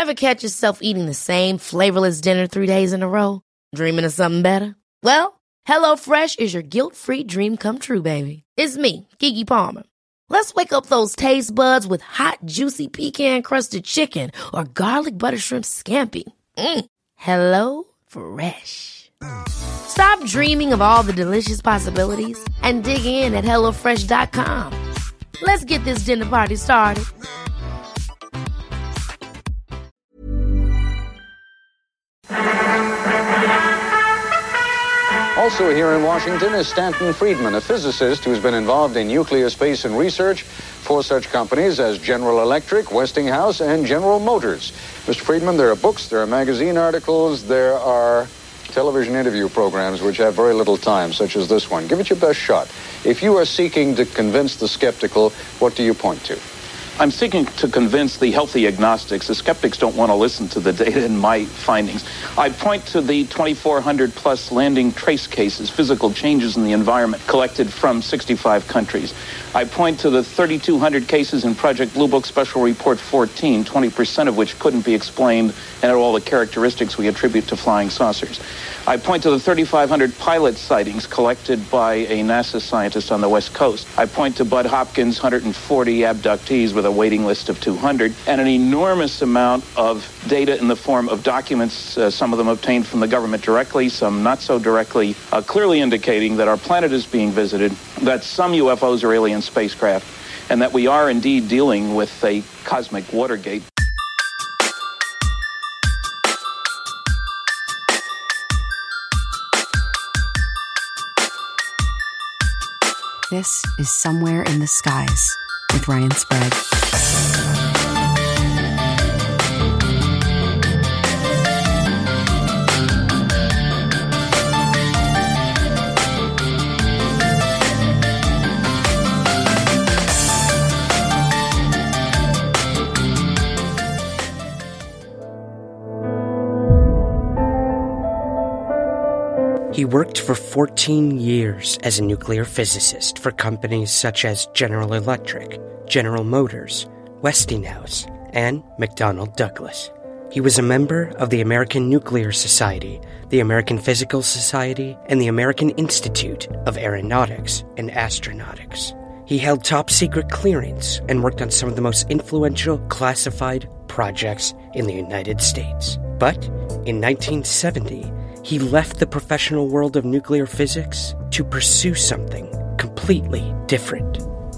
Ever catch yourself eating the same flavorless dinner 3 days in a row? Dreaming of something better? Well, HelloFresh is your guilt-free dream come true, baby. It's me, Keke Palmer. Let's wake up those taste buds with hot, juicy pecan-crusted chicken or garlic butter shrimp scampi. Hello Fresh. Stop dreaming of all the delicious possibilities and dig in at HelloFresh.com. Let's get this dinner party started. Also here in Washington is Stanton Friedman, a physicist who's been involved in nuclear space and research for such companies as General Electric, Westinghouse, and General Motors. Mr. Friedman, there are books, there are magazine articles, there are television interview programs which have very little time, such as this one. Give it your best shot. If you are seeking to convince the skeptical, what do you point to? I'm seeking to convince the healthy agnostics. The skeptics don't want to listen to the data and my findings. I point to the 2,400 plus landing trace cases, physical changes in the environment collected from 65 countries. I point to the 3,200 cases in Project Blue Book Special Report 14, 20% of which couldn't be explained and had all the characteristics we attribute to flying saucers. I point to the 3,500 pilot sightings collected by a NASA scientist on the West Coast. I point to Bud Hopkins' 140 abductees with a waiting list of 200, and an enormous amount of data in the form of documents, some of them obtained from the government directly, some not so directly, clearly indicating that our planet is being visited, that some UFOs are alien spacecraft, and that we are indeed dealing with a cosmic Watergate. This is Somewhere in the Skies with Ryan Sprague. He worked for 14 years as a nuclear physicist for companies such as General Electric, General Motors, Westinghouse, and McDonnell Douglas. He was a member of the American Nuclear Society, the American Physical Society, and the American Institute of Aeronautics and Astronautics. He held top-secret clearance and worked on some of the most influential classified projects in the United States. But in 1970, he left the professional world of nuclear physics to pursue something completely different.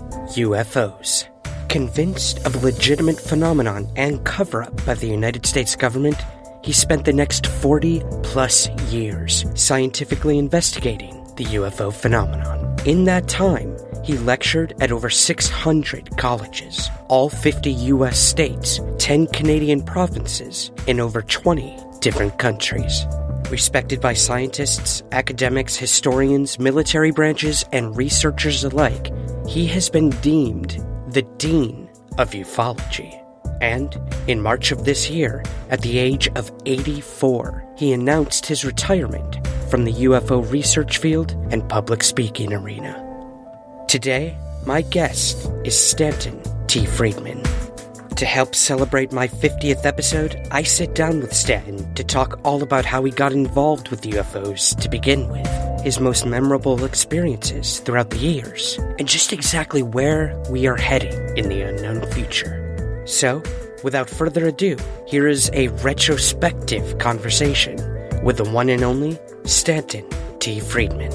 UFOs. Convinced of a legitimate phenomenon and cover-up by the United States government, he spent the next 40-plus years scientifically investigating the UFO phenomenon. In that time, he lectured at over 600 colleges, all 50 U.S. states, 10 Canadian provinces, in over 20 different countries. Respected by scientists, academics, historians, military branches, and researchers alike, he has been deemed the Dean of Ufology. And in March of this year, at the age of 84, he announced his retirement from the UFO research field and public speaking arena. Today, my guest is Stanton T. Friedman. To help celebrate my 50th episode, I sit down with Stanton to talk all about how he got involved with UFOs to begin with, his most memorable experiences throughout the years, and just exactly where we are heading in the unknown future. So, without further ado, here is a retrospective conversation with the one and only Stanton T. Friedman.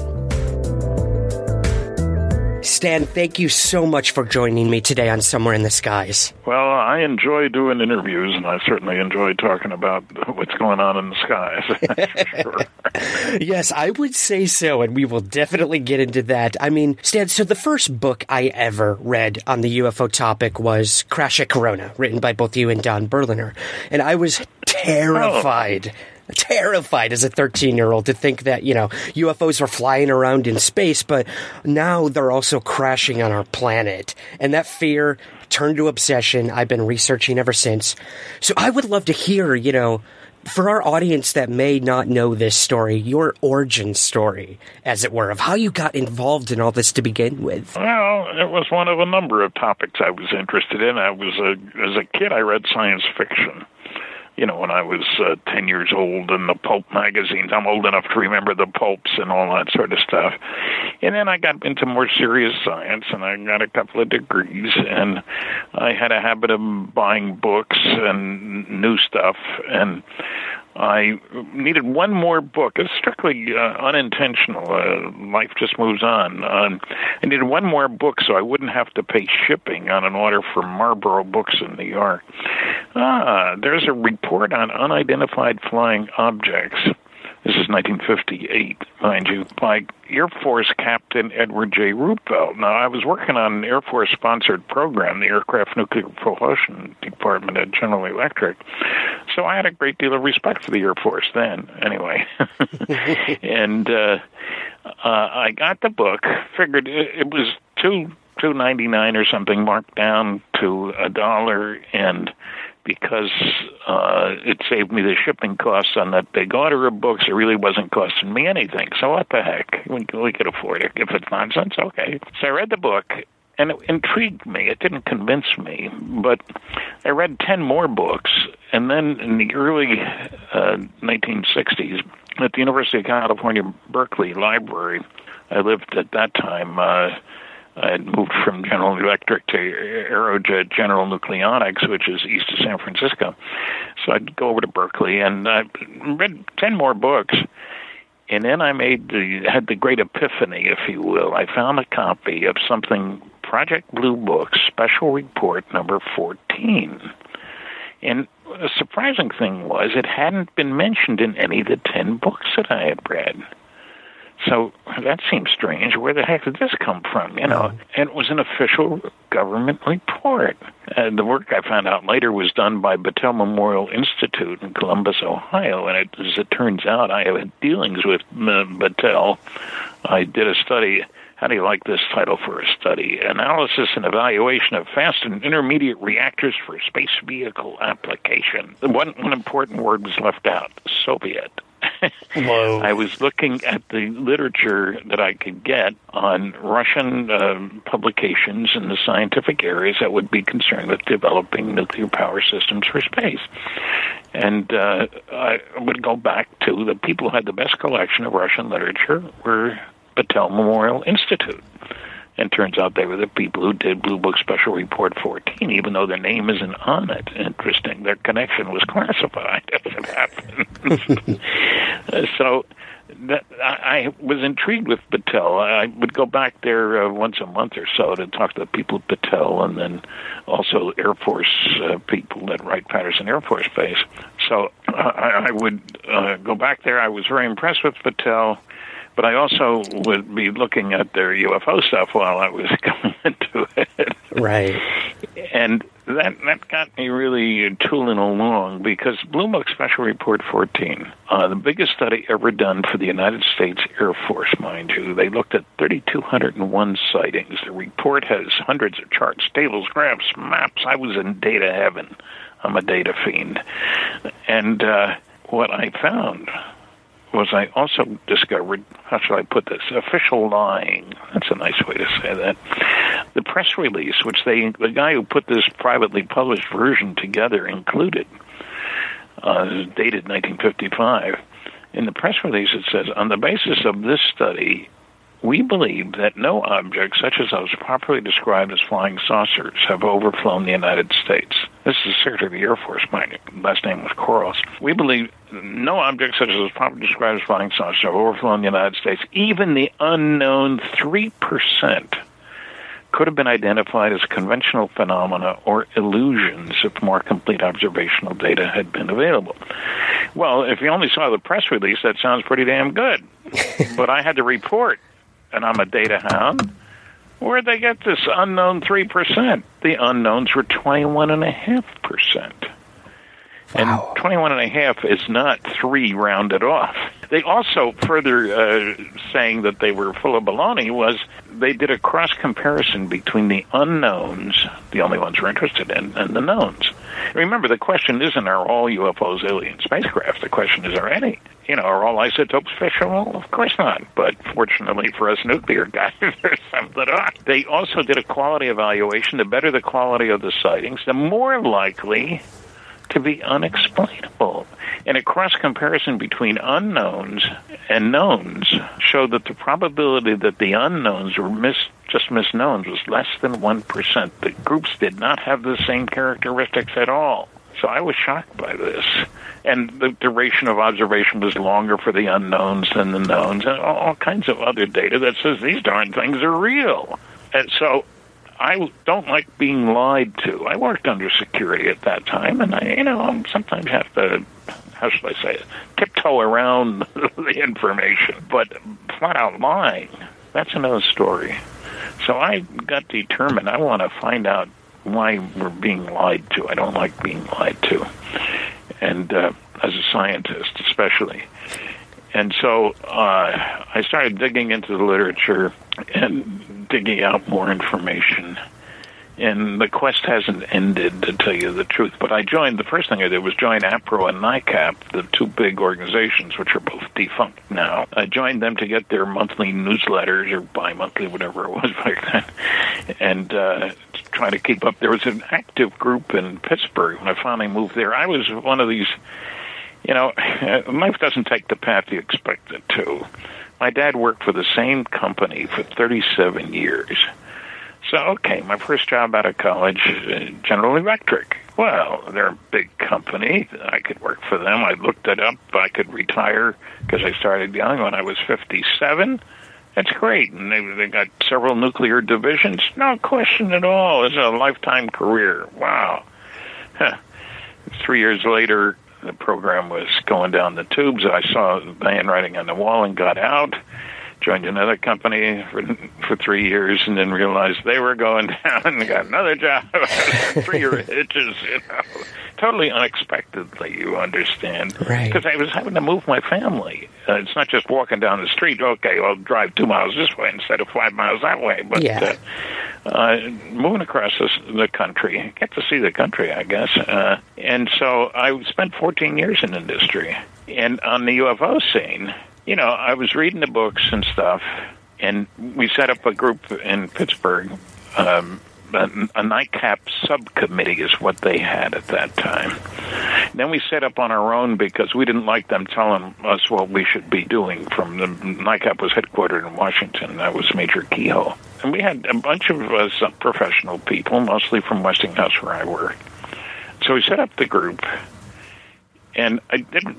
Stan, thank you so much for joining me today on Somewhere in the Skies. Well, I enjoy doing interviews, and I certainly enjoy talking about what's going on in the skies. Sure. Yes, I would say so, and we will definitely get into that. I mean, Stan, so the first book I ever read on the UFO topic was Crash at Corona, written by both you and Don Berliner, and I was terrified as a 13-year-old to think that, UFOs were flying around in space, but now they're also crashing on our planet. And that fear turned to obsession. I've been researching ever since. So I would love to hear, for our audience that may not know this story, your origin story, as it were, of how you got involved in all this to begin with. Well, it was one of a number of topics I was interested in. As a kid, I read science fiction. when I was 10 years old in the pulp magazines. I'm old enough to remember the pulps and all that sort of stuff. And then I got into more serious science, and I got a couple of degrees, and I had a habit of buying books and new stuff, and I needed one more book. It's strictly unintentional. Life just moves on. I needed one more book so I wouldn't have to pay shipping on an order for Marlboro Books in New York. There's a report on unidentified flying objects. This is 1958, mind you, by Air Force Captain Edward J. Ruppelt. Now, I was working on an Air Force-sponsored program, the Aircraft Nuclear Propulsion Department at General Electric, so I had a great deal of respect for the Air Force then, anyway. And I got the book, figured it was $2.99 or something, marked down to $1, and because it saved me the shipping costs on that big order of books, it really wasn't costing me anything. So what the heck? We could afford it. If it's nonsense, okay. So I read the book, and it intrigued me. It didn't convince me, but I read 10 more books, and then in the early 1960s, at the University of California, Berkeley Library, I lived at that time, I had moved from General Electric to Aerojet General Nucleonics, which is east of San Francisco. So I'd go over to Berkeley, and I read 10 more books. And then I had the great epiphany, if you will. I found a copy of something, Project Blue Book, Special Report number 14. And the surprising thing was it hadn't been mentioned in any of the 10 books that I had read. So that seems strange. Where the heck did this come from, And it was an official government report. The work I found out later was done by Battelle Memorial Institute in Columbus, Ohio. And as it turns out, I had dealings with Battelle. I did a study. How do you like this title for a study? Analysis and Evaluation of Fast and Intermediate Reactors for Space Vehicle Application. One important word was left out, Soviet. Whoa. I was looking at the literature that I could get on Russian publications in the scientific areas that would be concerned with developing nuclear power systems for space. And I would go back to the people who had the best collection of Russian literature were Battelle Memorial Institute. And turns out they were the people who did Blue Book Special Report 14, even though their name isn't on it. Interesting. Their connection was classified, as it happens. So I was intrigued with Battelle. I would go back there once a month or so to talk to the people at Battelle, and then also Air Force people at Wright-Patterson Air Force Base. So I would go back there. I was very impressed with Battelle. But I also would be looking at their UFO stuff while I was going into it. Right. And that got me really tooling along, because Blue Book Special Report 14, the biggest study ever done for the United States Air Force, mind you. They looked at 3,201 sightings. The report has hundreds of charts, tables, graphs, maps. I was in data heaven. I'm a data fiend. And what I found was I also discovered, how shall I put this, official lying. That's a nice way to say that. The press release, which the guy who put this privately published version together included, dated 1955. In the press release it says, on the basis of this study, we believe that no objects such as those properly described as flying saucers have overflown the United States. This is the Secretary of the Air Force, my last name was Quarles. We believe no objects such as those properly described as flying saucers have overflown the United States. Even the unknown 3% could have been identified as conventional phenomena or illusions if more complete observational data had been available. Well, if you only saw the press release, that sounds pretty damn good. But I had to report, and I'm a data hound. Where'd they get this unknown 3%? The unknowns were 21.5%. And 21.5 is not 3 rounded off. They also, further saying that they were full of baloney, was they did a cross-comparison between the unknowns, the only ones we're interested in, and the knowns. Remember, the question isn't, are all UFOs alien spacecraft? The question is, are any? Are all isotopes fissionable? Of course not. But fortunately for us nuclear guys, there's some that are. They also did a quality evaluation. The better the quality of the sightings, the more likely to be unexplainable. And a cross-comparison between unknowns and knowns showed that the probability that the unknowns were just misknowns was less than 1%. The groups did not have the same characteristics at all. So I was shocked by this. And the duration of observation was longer for the unknowns than the knowns, and all kinds of other data that says these darn things are real. And so I don't like being lied to. I worked under security at that time, and I sometimes have to, how should I say it, tiptoe around the information. But flat out lying, that's another story. So I got determined. I want to find out why we're being lied to. I don't like being lied to, and as a scientist especially. And so I started digging into the literature and digging out more information. And the quest hasn't ended, to tell you the truth. But the first thing I did was join APRO and NICAP, the two big organizations, which are both defunct now. I joined them to get their monthly newsletters, or bi-monthly, whatever it was back then, and try to keep up. There was an active group in Pittsburgh when I finally moved there. I was one of these, life doesn't take the path you expect it to. My dad worked for the same company for 37 years. So, okay, my first job out of college, General Electric. Well, they're a big company. I could work for them. I looked it up. I could retire because I started young when I was 57. That's great. And they got several nuclear divisions. No question at all. It's a lifetime career. Wow. 3 years later, the program was going down the tubes. I saw the handwriting on the wall and got out. Joined another company for 3 years, and then realized they were going down and got another job. 3-year hitches, totally unexpectedly, you understand. Right. Because I was having to move my family. It's not just walking down the street. Okay, I'll drive 2 miles this way instead of 5 miles that way. But moving across the country, get to see the country, I guess. And so I spent 14 years in industry. And on the UFO scene, I was reading the books and stuff, and we set up a group in Pittsburgh. A NICAP subcommittee is what they had at that time. Then we set up on our own because we didn't like them telling us what we should be doing. NICAP was headquartered in Washington. That was Major Kehoe. And we had a bunch of us professional people, mostly from Westinghouse where I worked. So we set up the group. And I didn't.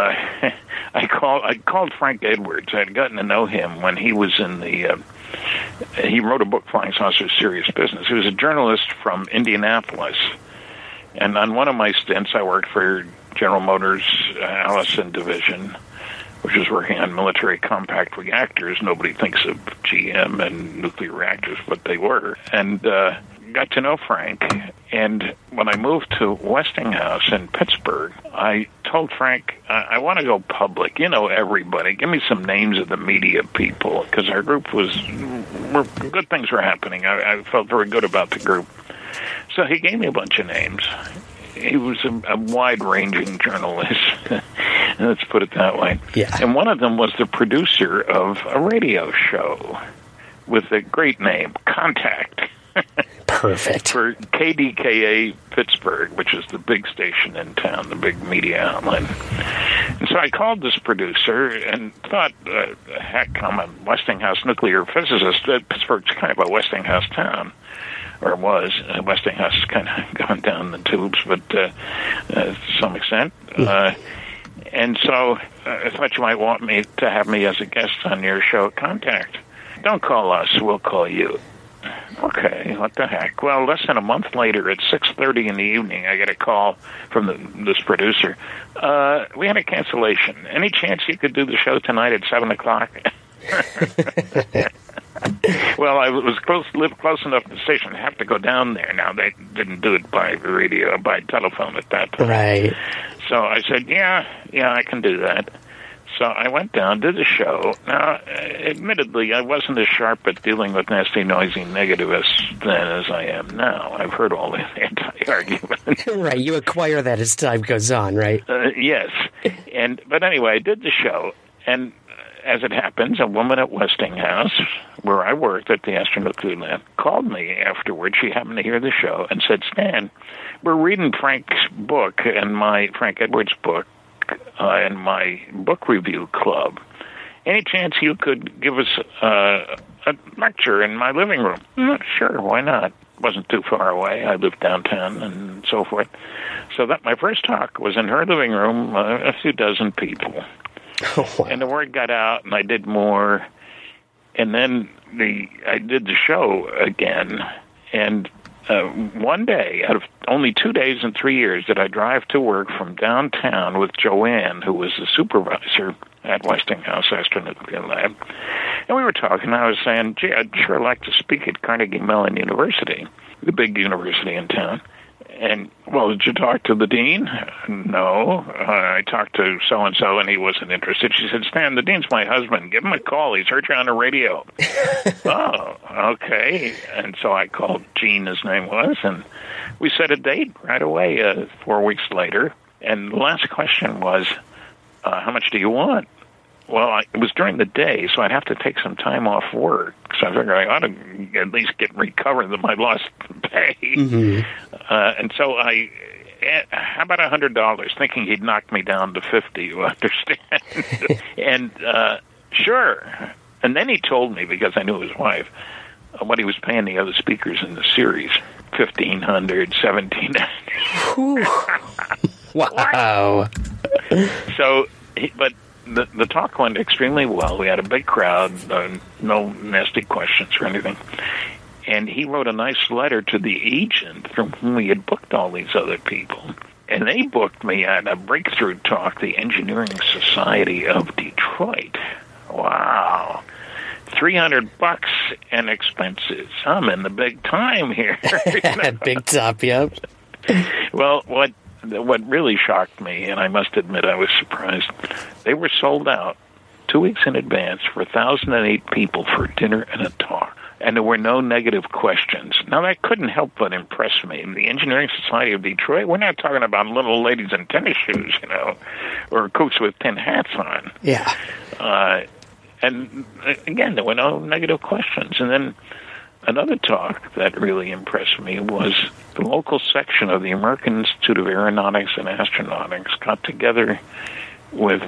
I called Frank Edwards. I had gotten to know him when he was in the. He wrote a book, Flying Saucers: Serious Business. He was a journalist from Indianapolis, and on one of my stints, I worked for General Motors Allison division, which was working on military compact reactors. Nobody thinks of GM and nuclear reactors, but they were. And got to know Frank, and when I moved to Westinghouse in Pittsburgh, I told Frank, I want to go public. Everybody. Give me some names of the media people, because our group good things were happening. I felt very good about the group. So he gave me a bunch of names. He was a wide-ranging journalist, let's put it that way. Yeah. And one of them was the producer of a radio show with a great name, Contact. Perfect. For KDKA Pittsburgh, which is the big station in town, the big media outlet. And so I called this producer and thought, heck, I'm a Westinghouse nuclear physicist. Pittsburgh's kind of a Westinghouse town, or was. Westinghouse has kind of gone down the tubes, but to some extent. And so I thought you might want me to have me as a guest on your show, Contact. Don't call us, we'll call you. Okay, what the heck? Well, less than a month later, at 6:30 in the evening, I get a call from this producer. We had a cancellation. Any chance you could do the show tonight at 7 o'clock? Well, I lived close enough to the station. I have to go down there. Now, they didn't do it by radio, by telephone at that time. Right. So I said, yeah, I can do that. So I went down, did the show. Now, admittedly, I wasn't as sharp at dealing with nasty, noisy negativists then as I am now. I've heard all the anti-arguments. Right, you acquire that as time goes on, right? Yes. But anyway, I did the show, and as it happens, a woman at Westinghouse, where I worked at the Astronuclear Lab, called me afterwards. She happened to hear the show and said, Stan, we're reading Frank's book and Frank Edwards' book in my book review club. Any chance you could give us a lecture in my living room? Sure, why not? Wasn't too far away. I lived downtown and so forth. So that my first talk was in her living room, a few dozen people. Oh, wow. And the word got out, and I did more. And then I did the show again. And one day, out of only 2 days and 3 years, did I drive to work from downtown with Joanne, who was the supervisor at Westinghouse Astronuclear Lab. And we were talking, I was saying, gee, I'd sure like to speak at Carnegie Mellon University, the big university in town. And, well, did you talk to the dean? No. I talked to so-and-so, and he wasn't interested. She said, Stan, the dean's my husband. Give him a call. He's heard you on the radio. Oh, okay. And so I called Gene, his name was, and we set a date right away 4 weeks later. And the last question was, how much do you want? Well, it was during the day, so I'd have to take some time off work. So I figured I ought to at least recover my lost pay. Mm-hmm. And so how about $100? Thinking he'd knock me down to 50, you understand? And sure. And then he told me, because I knew his wife, what he was paying the other speakers in the series, $1,500, $1,700. Wow. So, but the talk went extremely well. We had a big crowd, no nasty questions or anything. And he wrote a nice letter to the agent from whom he had booked all these other people. And they booked me at a breakthrough talk, the Engineering Society of Detroit. Wow. $300 and expenses. I'm in the big time here. Big top, yep. Well, what really shocked me, and I must admit I was surprised, they were sold out 2 weeks in advance for 1,008 people for dinner and a talk. And there were no negative questions. Now, that couldn't help but impress me. In the Engineering Society of Detroit, we're not talking about little ladies in tennis shoes, or cooks with tin hats on. Yeah. And, again, there were no negative questions. And then another talk that really impressed me was the local section of the American Institute of Aeronautics and Astronautics got together with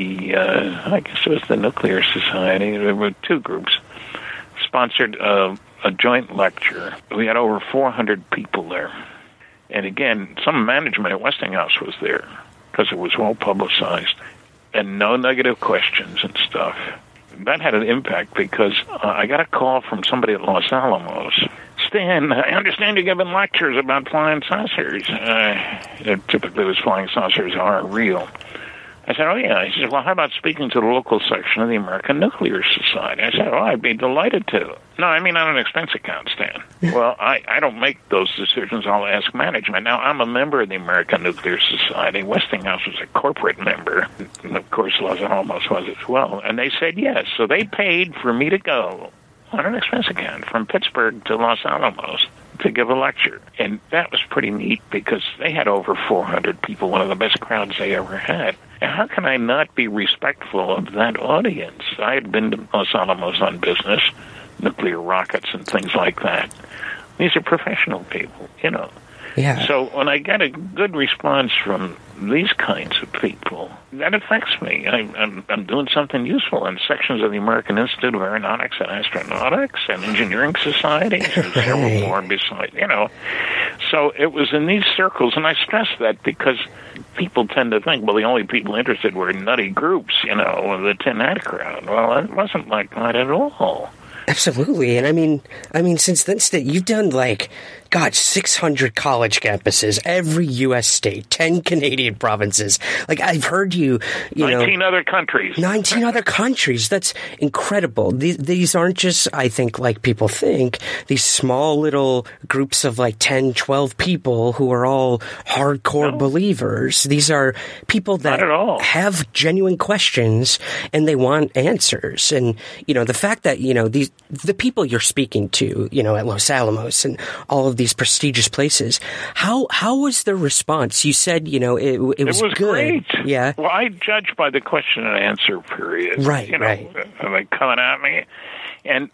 I guess it was the Nuclear Society. There were two groups, sponsored a joint lecture. We had over 400 people there. And again, some management at Westinghouse was there because it was well publicized. And no negative questions and stuff. That had an impact because I got a call from somebody at Los Alamos. Stan, I understand you're giving lectures about flying saucers. Typically, those flying saucers aren't real. I said, oh, yeah. He said, well, how about speaking to the local section of the American Nuclear Society? I said, oh, I'd be delighted to. No, I mean on an expense account, Stan. Well, I don't make those decisions. I'll ask management. Now, I'm a member of the American Nuclear Society. Westinghouse was a corporate member. And, of course, Los Alamos was as well. And they said yes. So they paid for me to go on an expense account from Pittsburgh to Los Alamos to give a lecture. And that was pretty neat because they had over 400 people, one of the best crowds they ever had. And how can I not be respectful of that audience? I had been to Los Alamos on business, nuclear rockets and things like that. These are professional people, Yeah. So when I get a good response from these kinds of people, that affects me. I'm doing something useful in sections of the American Institute of Aeronautics and Astronautics and Engineering Societies and several more besides, So it was in these circles, and I stress that because people tend to think, well, the only people interested were nutty groups, the tin hat crowd. Well, it wasn't like that at all. Absolutely. And I mean, since then, you've done 600 college campuses, every U.S. state, 10 Canadian provinces. I've heard you, 19 other countries. 19 other countries. That's incredible. These aren't just, I think, like people think, these small little groups of 10, 12 people who are all hardcore believers. These are people that have genuine questions and they want answers. And, the fact that, the people you're speaking to, at Los Alamos and all of these these prestigious places. How was the response? You said, it was good. Great. Yeah. Well, I judge by the question and answer period. Right, right. Are they coming at me? And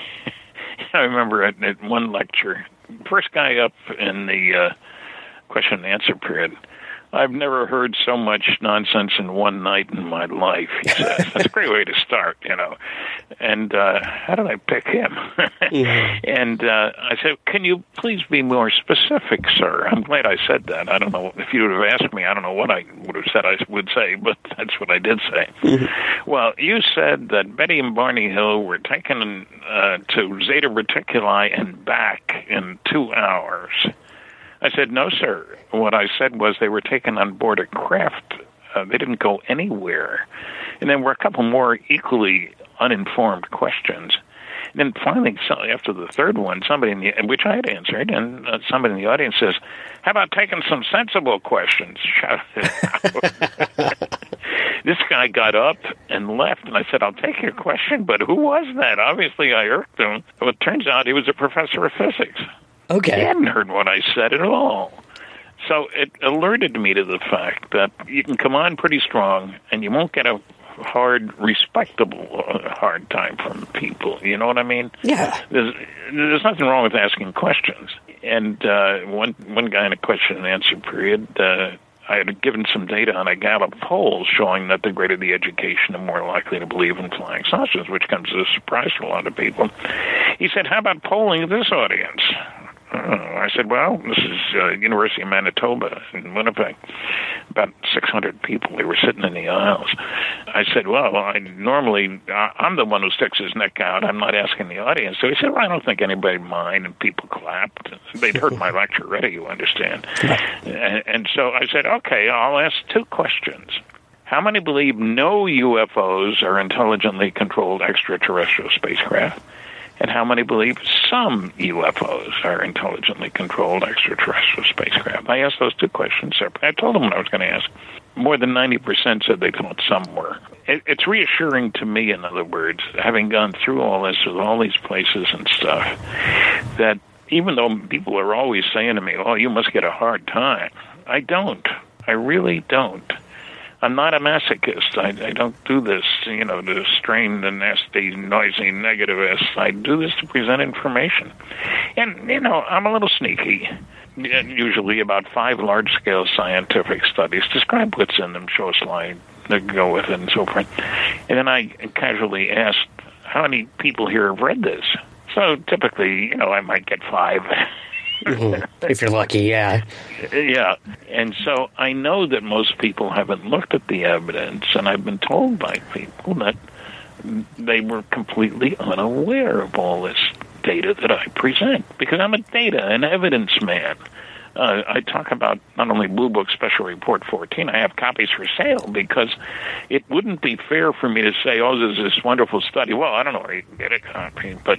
I remember at one lecture, first guy up in the question and answer period, I've never heard so much nonsense in one night in my life, he says. That's a great way to start, And how did I pick him? And I said, can you please be more specific, sir? I'm glad I said that. I don't know. If you would have asked me, I don't know what I would have said I would say, but that's what I did say. Well, you said that Betty and Barney Hill were taken to Zeta Reticuli and back in 2 hours. I said, no, sir. What I said was they were taken on board a craft. They didn't go anywhere. And then were a couple more equally uninformed questions. And then finally, after the third one, somebody which I had answered, and somebody in the audience says, how about taking some sensible questions? Shouted out. This guy got up and left, and I said, I'll take your question, but who was that? Obviously, I irked him. Well, it turns out he was a professor of physics. Okay. He hadn't heard what I said at all. So it alerted me to the fact that you can come on pretty strong, and you won't get a respectable hard time from people. You know what I mean? Yeah. There's nothing wrong with asking questions. And one guy in a question and answer period, I had given some data on a Gallup poll showing that the greater the education, the more likely to believe in flying saucers, which comes as a surprise to a lot of people. He said, how about polling this audience? I said, well, this is University of Manitoba in Winnipeg. About 600 people. They were sitting in the aisles. I said, well, I'm the one who sticks his neck out. I'm not asking the audience. So he said, well, I don't think anybody would mind. And people clapped. They'd heard my lecture already, you understand. And so I said, okay, I'll ask 2 questions. How many believe no UFOs are intelligently controlled extraterrestrial spacecraft? And how many believe some UFOs are intelligently controlled extraterrestrial spacecraft? I asked those 2 questions separately. I told them what I was going to ask. More than 90% said they thought some were. It's reassuring to me, in other words, having gone through all this with all these places and stuff, that even though people are always saying to me, oh, you must get a hard time, I don't. I really don't. I'm not a masochist. I don't do this, to strain the nasty, noisy negativists. I do this to present information. And, I'm a little sneaky. Usually about 5 large-scale scientific studies describe what's in them, show a slide, they go with it, and so forth. And then I casually ask, how many people here have read this? So typically, I might get 5. If you're lucky, yeah. Yeah. And so I know that most people haven't looked at the evidence, and I've been told by people that they were completely unaware of all this data that I present, because I'm a data and evidence man. I talk about not only Blue Book Special Report 14, I have copies for sale, because it wouldn't be fair for me to say, oh, there's this wonderful study. Well, I don't know where you can get a copy, but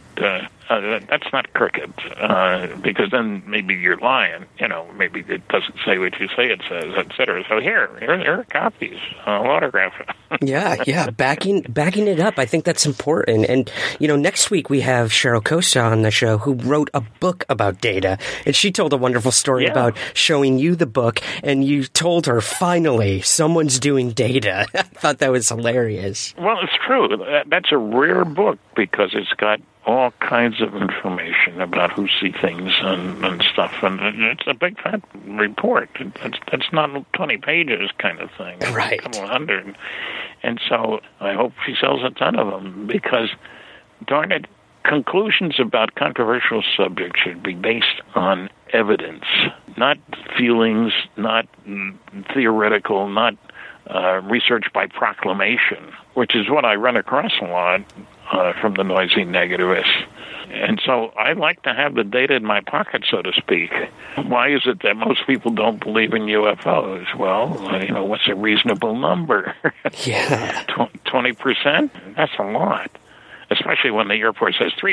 that's not crooked, because then maybe you're lying. Maybe it doesn't say what you say it says, et cetera. So here are copies. I'll autograph it. Yeah, backing it up. I think that's important. And, next week we have Cheryl Costa on the show, who wrote a book about data, and she told a wonderful story about showing you the book, and you told her, finally, someone's doing data. I thought that was hilarious. Well, it's true. That's a rare book, because it's got all kinds of information about who see things and stuff, and it's a big fat report. That's not 20 pages kind of thing. Right. A couple hundred. And so I hope she sells a ton of them, because, darn it, conclusions about controversial subjects should be based on evidence, not feelings, not theoretical, not research by proclamation, which is what I run across a lot from the noisy negativists. And so I like to have the data in my pocket, so to speak. Why is it that most people don't believe in UFOs? Well, what's a reasonable number? Yeah. 20%? That's a lot, especially when the Air Force says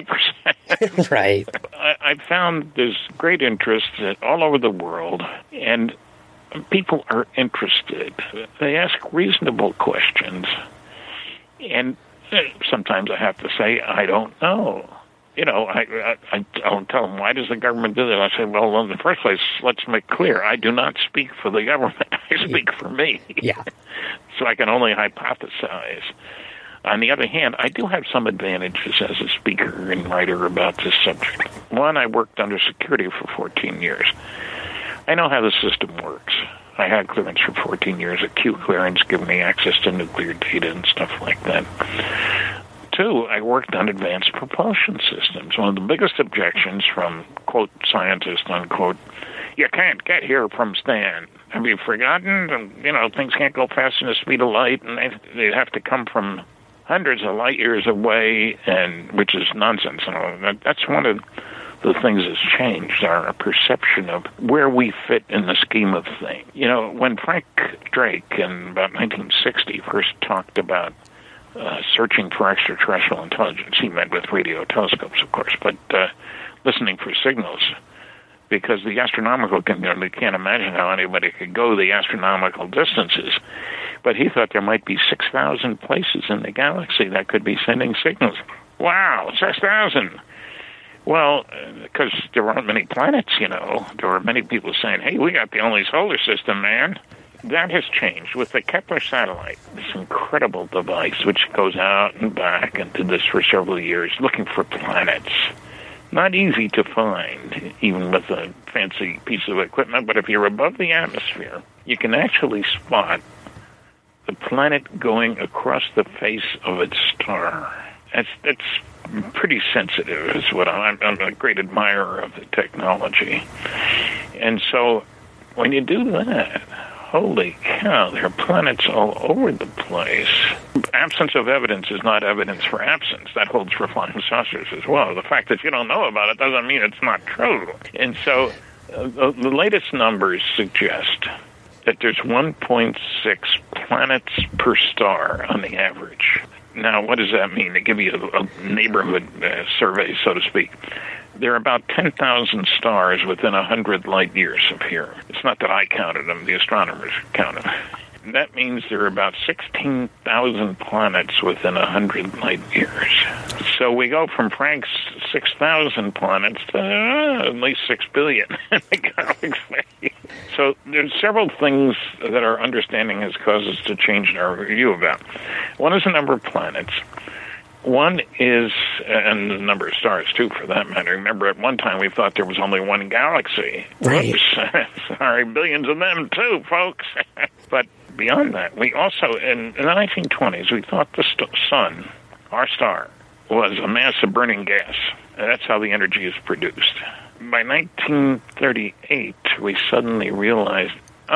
3%. Right. I found there's great interest all over the world, and people are interested. They ask reasonable questions, and sometimes I have to say, I don't know. I'll tell them, why does the government do that? I say, well, in the first place, let's make clear, I do not speak for the government. I speak for me. Yeah. So I can only hypothesize. On the other hand, I do have some advantages as a speaker and writer about this subject. One, I worked under security for 14 years. I know how the system works. I had clearance for 14 years, a Q clearance, giving me access to nuclear data and stuff like that. Two, I worked on advanced propulsion systems. One of the biggest objections from, quote, scientists, unquote, you can't get here from Stan. Have you forgotten? Things can't go faster than the speed of light, and they have to come from hundreds of light years away, and which is nonsense. That's one of the things that's changed, our perception of where we fit in the scheme of things. When Frank Drake in about 1960 first talked about searching for extraterrestrial intelligence, he meant with radio telescopes, of course, but listening for signals, because the astronomical community can't imagine how anybody could go the astronomical distances. But he thought there might be 6,000 places in the galaxy that could be sending signals. Wow, 6,000! Well, because there aren't many planets, There were many people saying, hey, we got the only solar system, man. That has changed with the Kepler satellite, this incredible device which goes out and back and did this for several years, looking for planets. Not easy to find, even with a fancy piece of equipment, but if you're above the atmosphere, you can actually spot the planet going across the face of its star. That's pretty sensitive, is what I'm a great admirer of the technology. And so when you do that, holy cow, there are planets all over the place. Absence of evidence is not evidence for absence. That holds for flying saucers as well. The fact that you don't know about it doesn't mean it's not true. And so the latest numbers suggest that there's 1.6 planets per star on the average. Now, what does that mean? To give you a neighborhood survey, so to speak. There are about 10,000 stars within 100 light years of here. It's not that I counted them, the astronomers counted them. That means there are about 16,000 planets within 100 light years. So we go from Frank's 6,000 planets to at least 6 billion in the galaxy. So there's several things that our understanding has caused us to change our view about. One is the number of planets. One is, and the number of stars, too, for that matter. Remember, at one time we thought there was only one galaxy. Right. Oops. Sorry, billions of them, too, folks. But beyond that, we also, in the 1920s, we thought the sun, our star, was a mass of burning gas. And that's how the energy is produced. By 1938, we suddenly realized,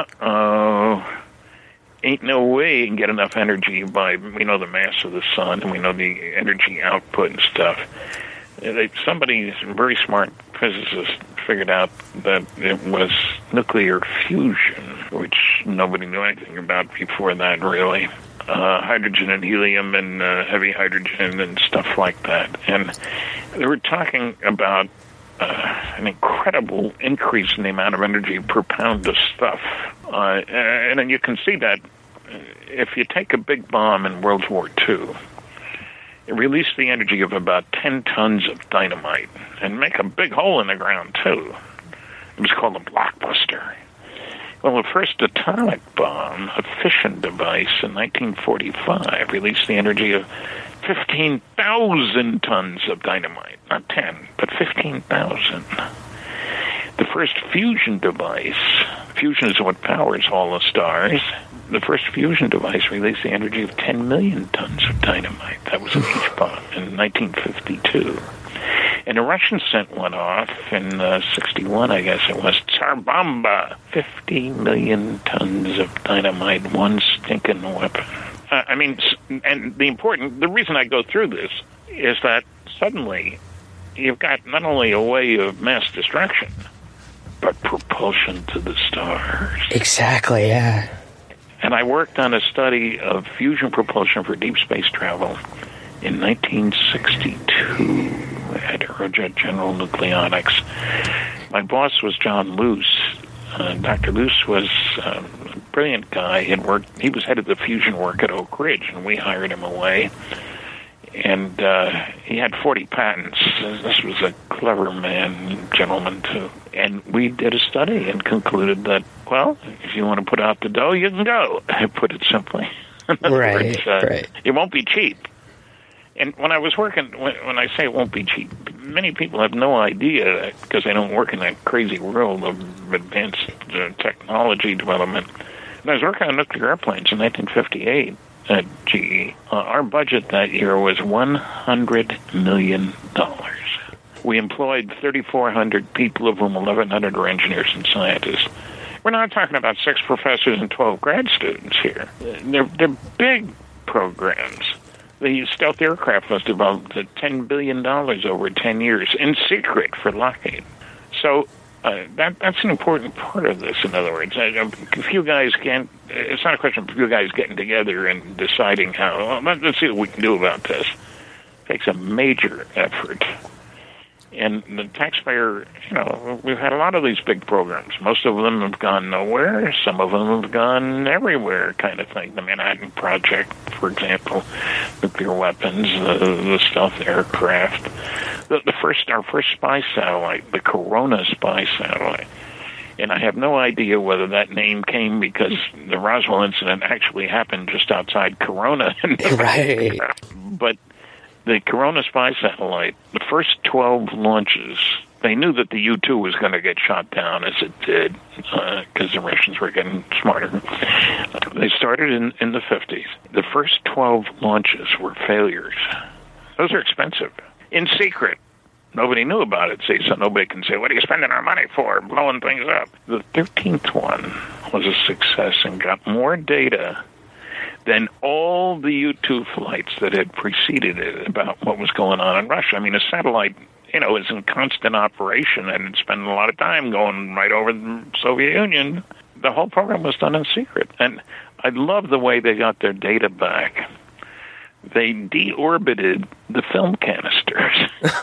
ain't no way you can get enough energy we know the mass of the sun, and we know the energy output and stuff. Somebody, very smart physicist, figured out that it was nuclear fusion, which nobody knew anything about before that, really. Hydrogen and helium and heavy hydrogen and stuff like that. And they were talking about an incredible increase in the amount of energy per pound of stuff. And then you can see that if you take a big bomb in World War II, it released the energy of about 10 tons of dynamite and make a big hole in the ground, too. It was called a blockbuster. Well, the first atomic bomb, a fission device in 1945, released the energy of 15,000 tons of dynamite. Not 10, but 15,000. The first fusion device, fusion is what powers all the stars, the first fusion device released the energy of 10 million tons of dynamite. That was an H-bomb in 1952. And the Russians sent one off in 61, I guess it was, Tsar Bomba. 50 million tons of dynamite, one stinking weapon. And the reason I go through this is that suddenly you've got not only a way of mass destruction, but propulsion to the stars. Exactly, yeah. And I worked on a study of fusion propulsion for deep space travel in 1962 at Aerojet General Nucleonics. My boss was John Luce. Dr. Luce was a brilliant guy. He was head of the fusion work at Oak Ridge, and we hired him away. And he had 40 patents. This was a clever gentleman, too. And we did a study and concluded that, well, if you want to put out the dough, you can go, I put it simply. Right, right. It won't be cheap. And when I was working, when I say it won't be cheap, many people have no idea because they don't work in that crazy world of advanced technology development. When I was working on nuclear airplanes in 1958 at GE, our budget that year was $100 million. We employed 3,400 people, of whom 1,100 were engineers and scientists. We're not talking about 6 professors and 12 grad students here. They're big programs. The stealth aircraft was developed at $10 billion over 10 years in secret for Lockheed. So that's an important part of this, in other words. If you guys can't, it's not a question of you guys getting together and deciding how, let's see what we can do about this. It takes a major effort. And the taxpayer, we've had a lot of these big programs. Most of them have gone nowhere. Some of them have gone everywhere, kind of thing. The Manhattan Project, for example, nuclear weapons, the stealth aircraft. Our first spy satellite, the Corona spy satellite. And I have no idea whether that name came because the Roswell incident actually happened just outside Corona. Right. But the Corona spy satellite, the first 12 launches, they knew that the U-2 was going to get shot down as it did because the Russians were getting smarter. They started in the 50s. The first 12 launches were failures. Those are expensive. In secret. Nobody knew about it, see, so nobody can say, what are you spending our money for, blowing things up? The 13th one was a success and got more data than all the U-2 flights that had preceded it about what was going on in Russia. I mean, a satellite, is in constant operation and it's spending a lot of time going right over the Soviet Union. The whole program was done in secret. And I love the way they got their data back. They deorbited the film canisters,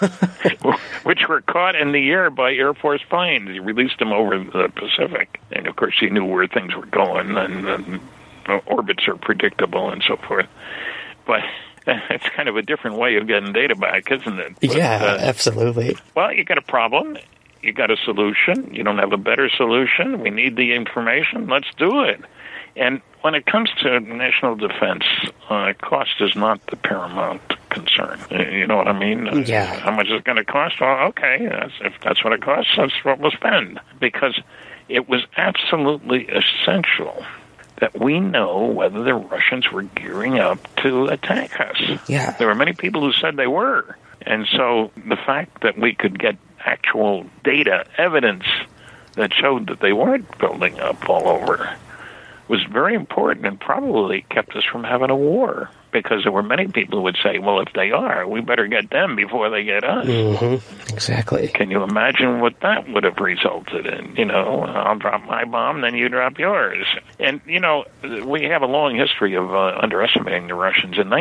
which were caught in the air by Air Force planes. They released them over the Pacific. And, of course, you knew where things were going, and orbits are predictable and so forth. But it's kind of a different way of getting data back, isn't it? Yeah, absolutely. Well, you got a problem. You got a solution. You don't have a better solution. We need the information. Let's do it. And when it comes to national defense, cost is not the paramount concern. You know what I mean? Yeah. How much is it going to cost? Well, okay, if that's what it costs, that's what we'll spend. Because it was absolutely essential that we know whether the Russians were gearing up to attack us. Yeah. There were many people who said they were. And so the fact that we could get actual data, evidence that showed that they weren't building up all over was very important and probably kept us from having a war, because there were many people who would say, well, if they are, we better get them before they get us. Mm-hmm. Exactly. Can you imagine what that would have resulted in? I'll drop my bomb, then you drop yours. And, we have a long history of underestimating the Russians. In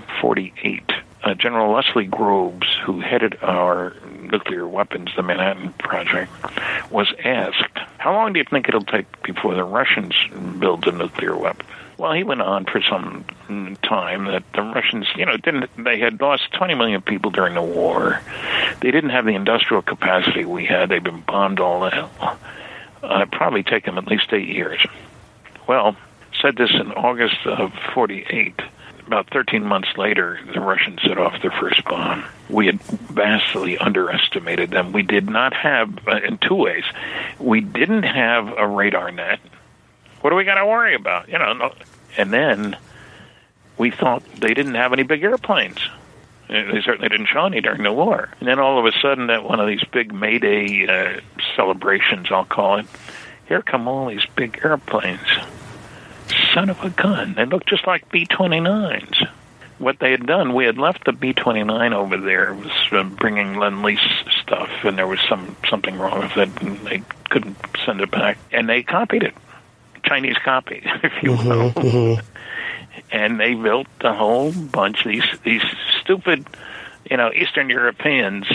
1948, General Leslie Groves, who headed our nuclear weapons, the Manhattan Project, was asked, how long do you think it'll take before the Russians build a nuclear weapon? Well, he went on for some time that the Russians, they had lost 20 million people during the war. They didn't have the industrial capacity we had. They'd been bombed all to hell. It'd probably take them at least 8 years. Well, said this in August of 48. About 13 months later, the Russians set off their first bomb. We had vastly underestimated them. We did not have, in two ways, we didn't have a radar net. What do we got to worry about? And then we thought they didn't have any big airplanes. They certainly didn't show any during the war. And then all of a sudden, at one of these big May Day celebrations, I'll call it, here come all these big airplanes. Son of a gun. They looked just like B-29s. What they had done, we had left the B-29 over there. It was bringing Lend-Lease stuff, and there was something wrong with it, and they couldn't send it back. And they copied it. Chinese copy, if you will. Mm-hmm. And they built a whole bunch of these stupid, Eastern Europeans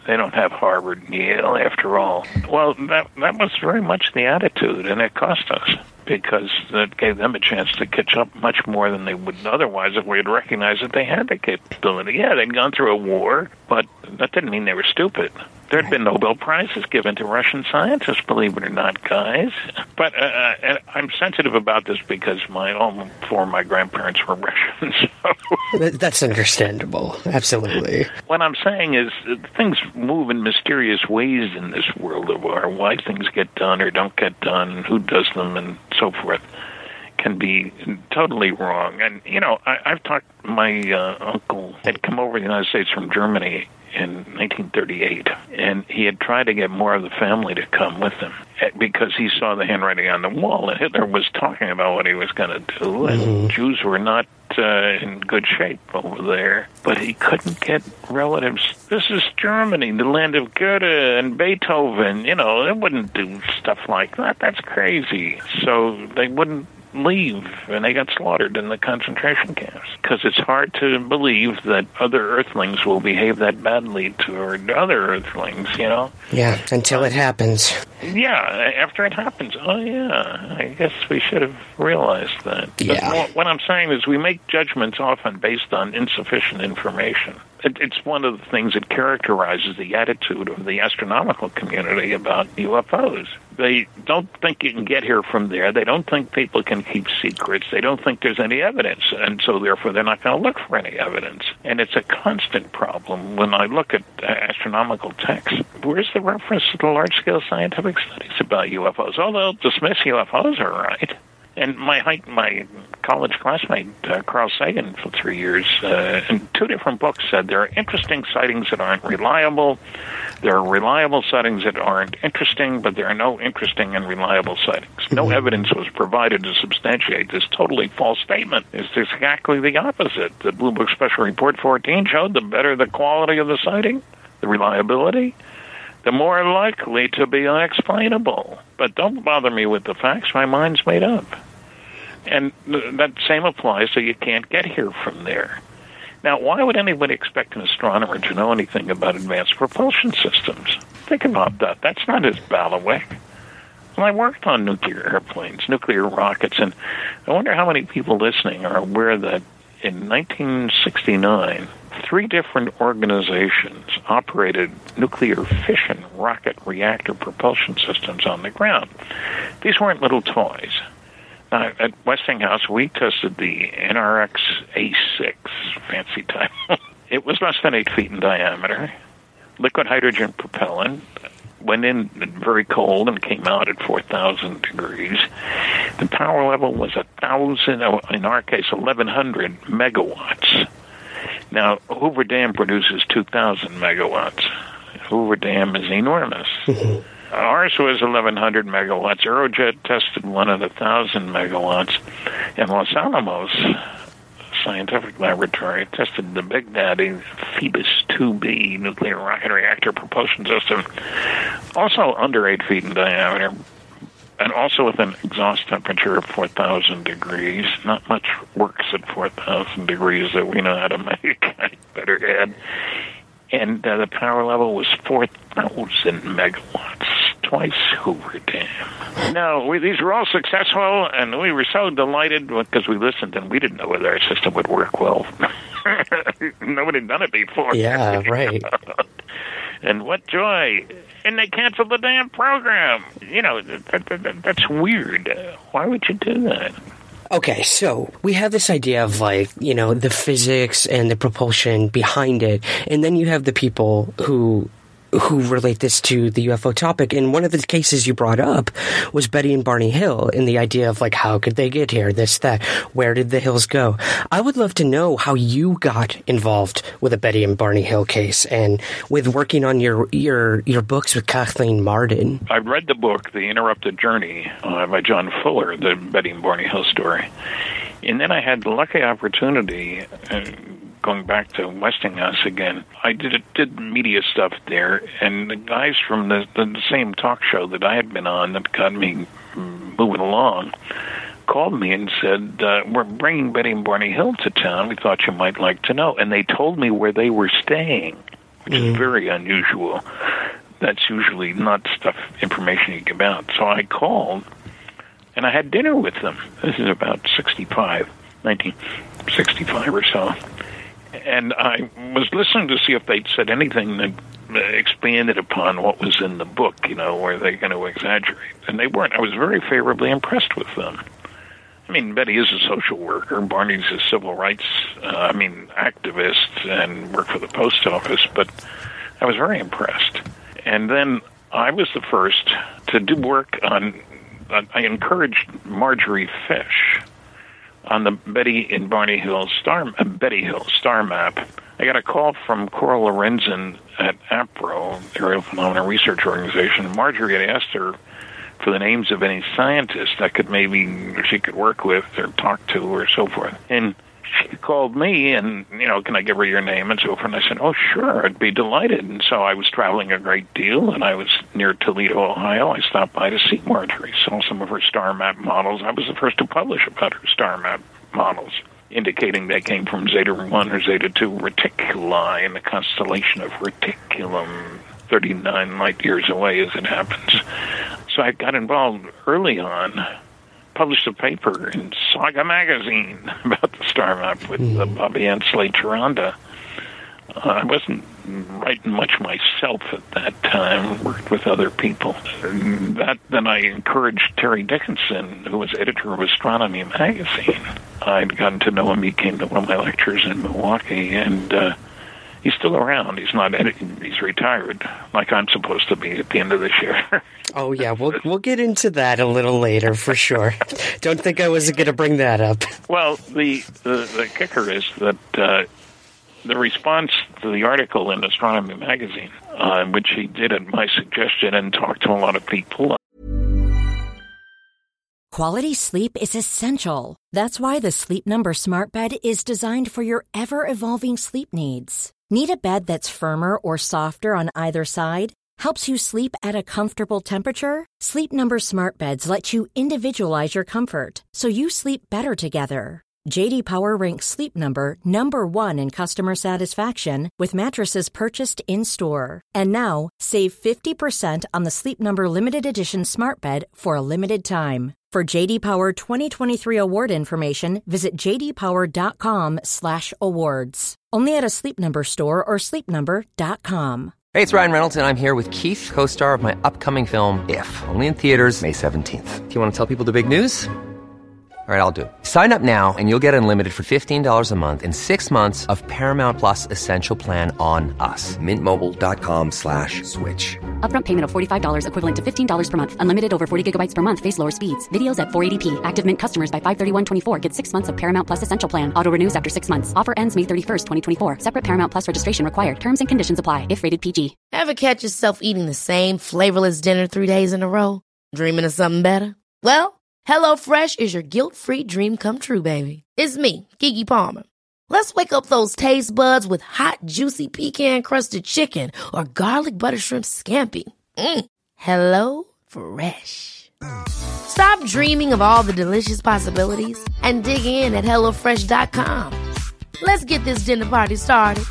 They don't have Harvard and Yale, after all. Well, that was very much the attitude, and it cost us, because that gave them a chance to catch up much more than they would otherwise if we had recognized that they had the capability. Yeah, they'd gone through a war, but that didn't mean they were stupid. There had been Nobel Prizes given to Russian scientists, believe it or not, guys. But I'm sensitive about this because all four of my grandparents were Russians. So. That's understandable. Absolutely. What I'm saying is things move in mysterious ways in this world of our. Why things get done or don't get done, who does them, and so forth, can be totally wrong. And, I've talked, my uncle had come over to the United States from Germany in 1938, and he had tried to get more of the family to come with him because he saw the handwriting on the wall, and Hitler was talking about what he was going to do, and Jews were not in good shape over there, but he couldn't get relatives. This is Germany, the land of Goethe and Beethoven. They wouldn't do stuff like that. That's crazy. So they wouldn't leave, and they got slaughtered in the concentration camps, because it's hard to believe that other Earthlings will behave that badly toward other Earthlings, Yeah, until it happens. Yeah, after it happens. Oh, yeah, I guess we should have realized that. Yeah. But what I'm saying is we make judgments often based on insufficient information. It's one of the things that characterizes the attitude of the astronomical community about UFOs. They don't think you can get here from there. They don't think people can keep secrets. They don't think there's any evidence, and so therefore they're not going to look for any evidence. And it's a constant problem when I look at astronomical texts. Where's the reference to the large-scale scientific studies about UFOs? Oh, they'll dismiss UFOs, all right. And my college classmate, Carl Sagan, for 3 years, in 2 different books, said there are interesting sightings that aren't reliable. There are reliable sightings that aren't interesting, but there are no interesting and reliable sightings. No evidence was provided to substantiate this totally false statement. It's exactly the opposite. The Blue Book Special Report 14 showed the better the quality of the sighting, the reliability, the more likely to be unexplainable. But don't bother me with the facts. My mind's made up. And that same applies, so you can't get here from there. Now, why would anybody expect an astronomer to know anything about advanced propulsion systems? Think about that. That's not his bailiwick. Well, I worked on nuclear airplanes, nuclear rockets, and I wonder how many people listening are aware that in 1969, 3 different organizations operated nuclear fission rocket reactor propulsion systems on the ground. These weren't little toys. At Westinghouse, we tested the NRX A6, fancy title. It was less than 8 feet in diameter. Liquid hydrogen propellant. Went in very cold and came out at 4,000 degrees. The power level was 1,000, in our case, 1,100 megawatts. Now, Hoover Dam produces 2,000 megawatts. Hoover Dam is enormous. Ours was 1,100 megawatts. Aerojet tested one at 1,000 megawatts. And Los Alamos Scientific Laboratory tested the Big Daddy Phoebus 2B nuclear rocket reactor propulsion system, also under 8 feet in diameter, and also with an exhaust temperature of 4,000 degrees. Not much works at 4,000 degrees that we know how to make. I better add. And the power level was 4,000 megawatts, twice Hoover Dam. Now, these were all successful, and we were so delighted because we listened, and we didn't know whether our system would work well. Nobody had done it before. Yeah, right. And what joy. And they canceled the damn program. That's weird. Why would you do that? Okay, so we have this idea of the physics and the propulsion behind it, and then you have the people who relate this to the UFO topic. And one of the cases you brought up was Betty and Barney Hill, and the idea of how could they get here, this, that, where did the Hills go? I would love to know how you got involved with the Betty and Barney Hill case and with working on your books with Kathleen Marden. I read the book, The Interrupted Journey, by John Fuller, the Betty and Barney Hill story. And then I had the lucky opportunity, going back to Westinghouse again, I did media stuff there, and the guys from the same talk show that I had been on that got me moving along called me and said, we're bringing Betty and Barney Hill to town. We thought you might like to know. And they told me where they were staying. which is very unusual. That's usually not information you give out. So I called, and I had dinner with them. This is about 1965 or so. And I was listening to see if they'd said anything that expanded upon what was in the book, were they going to exaggerate? And they weren't. I was very favorably impressed with them. I mean, Betty is a social worker. Barney's a civil rights, activist and worked for the post office, but I was very impressed. And then I was the first to do work on, I encouraged Marjorie Fish on the Betty in Barney Hill Betty Hill star map. I got a call from Coral Lorenzen at APRO, Aerial Phenomena Research Organization. Marjorie had asked her for the names of any scientists that she could work with or talk to or so forth. And she called me and, can I give her your name and so forth? And I said, oh, sure, I'd be delighted. And so I was traveling a great deal, and I was near Toledo, Ohio. I stopped by to see Marjorie, saw some of her star map models. I was the first to publish about her star map models, indicating they came from Zeta 1 or Zeta 2 reticuli in the constellation of Reticulum, 39 light years away as it happens. So I got involved early on, published a paper in Saga magazine about the star map with Bobby Ansley Charonda. I wasn't writing much myself at that time, worked with other people. Then I encouraged Terry Dickinson, who was editor of Astronomy magazine. I'd gotten to know him. He came to one of my lectures in Milwaukee, and he's still around. He's not editing. He's retired, like I'm supposed to be at the end of this year. Oh, yeah, we'll get into that a little later, for sure. Don't think I wasn't going to bring that up. Well, the kicker is that the response to the article in Astronomy magazine, which he did at my suggestion and talked to a lot of people. Quality sleep is essential. That's why the Sleep Number Smart Bed is designed for your ever-evolving sleep needs. Need a bed that's firmer or softer on either side? Helps you sleep at a comfortable temperature? Sleep Number Smart Beds let you individualize your comfort, so you sleep better together. J.D. Power ranks Sleep Number number 1 in customer satisfaction with mattresses purchased in-store. And now, save 50% on the Sleep Number Limited Edition Smart Bed for a limited time. For J.D. Power 2023 award information, visit jdpower.com/awards. Only at a Sleep Number store or sleepnumber.com. Hey, it's Ryan Reynolds, and I'm here with Keith, co-star of my upcoming film, If, only in theaters May 17th. Do you want to tell people the big news? All right, I'll do it. Sign up now and you'll get unlimited for $15 a month and 6 months of Paramount Plus Essential Plan on us. MintMobile.com/switch. Upfront payment of $45 equivalent to $15 per month. Unlimited over 40 gigabytes per month. Face lower speeds. Videos at 480p. Active Mint customers by 531.24 get 6 months of Paramount Plus Essential Plan. Auto renews after 6 months. Offer ends May 31st, 2024. Separate Paramount Plus registration required. Terms and conditions apply if rated PG. Ever catch yourself eating the same flavorless dinner 3 days in a row? Dreaming of something better? Well, HelloFresh is your guilt-free dream come true, baby. It's me, Keke Palmer. Let's wake up those taste buds with hot, juicy pecan-crusted chicken or garlic butter shrimp scampi. Hello Fresh. Stop dreaming of all the delicious possibilities and dig in at HelloFresh.com. Let's get this dinner party started.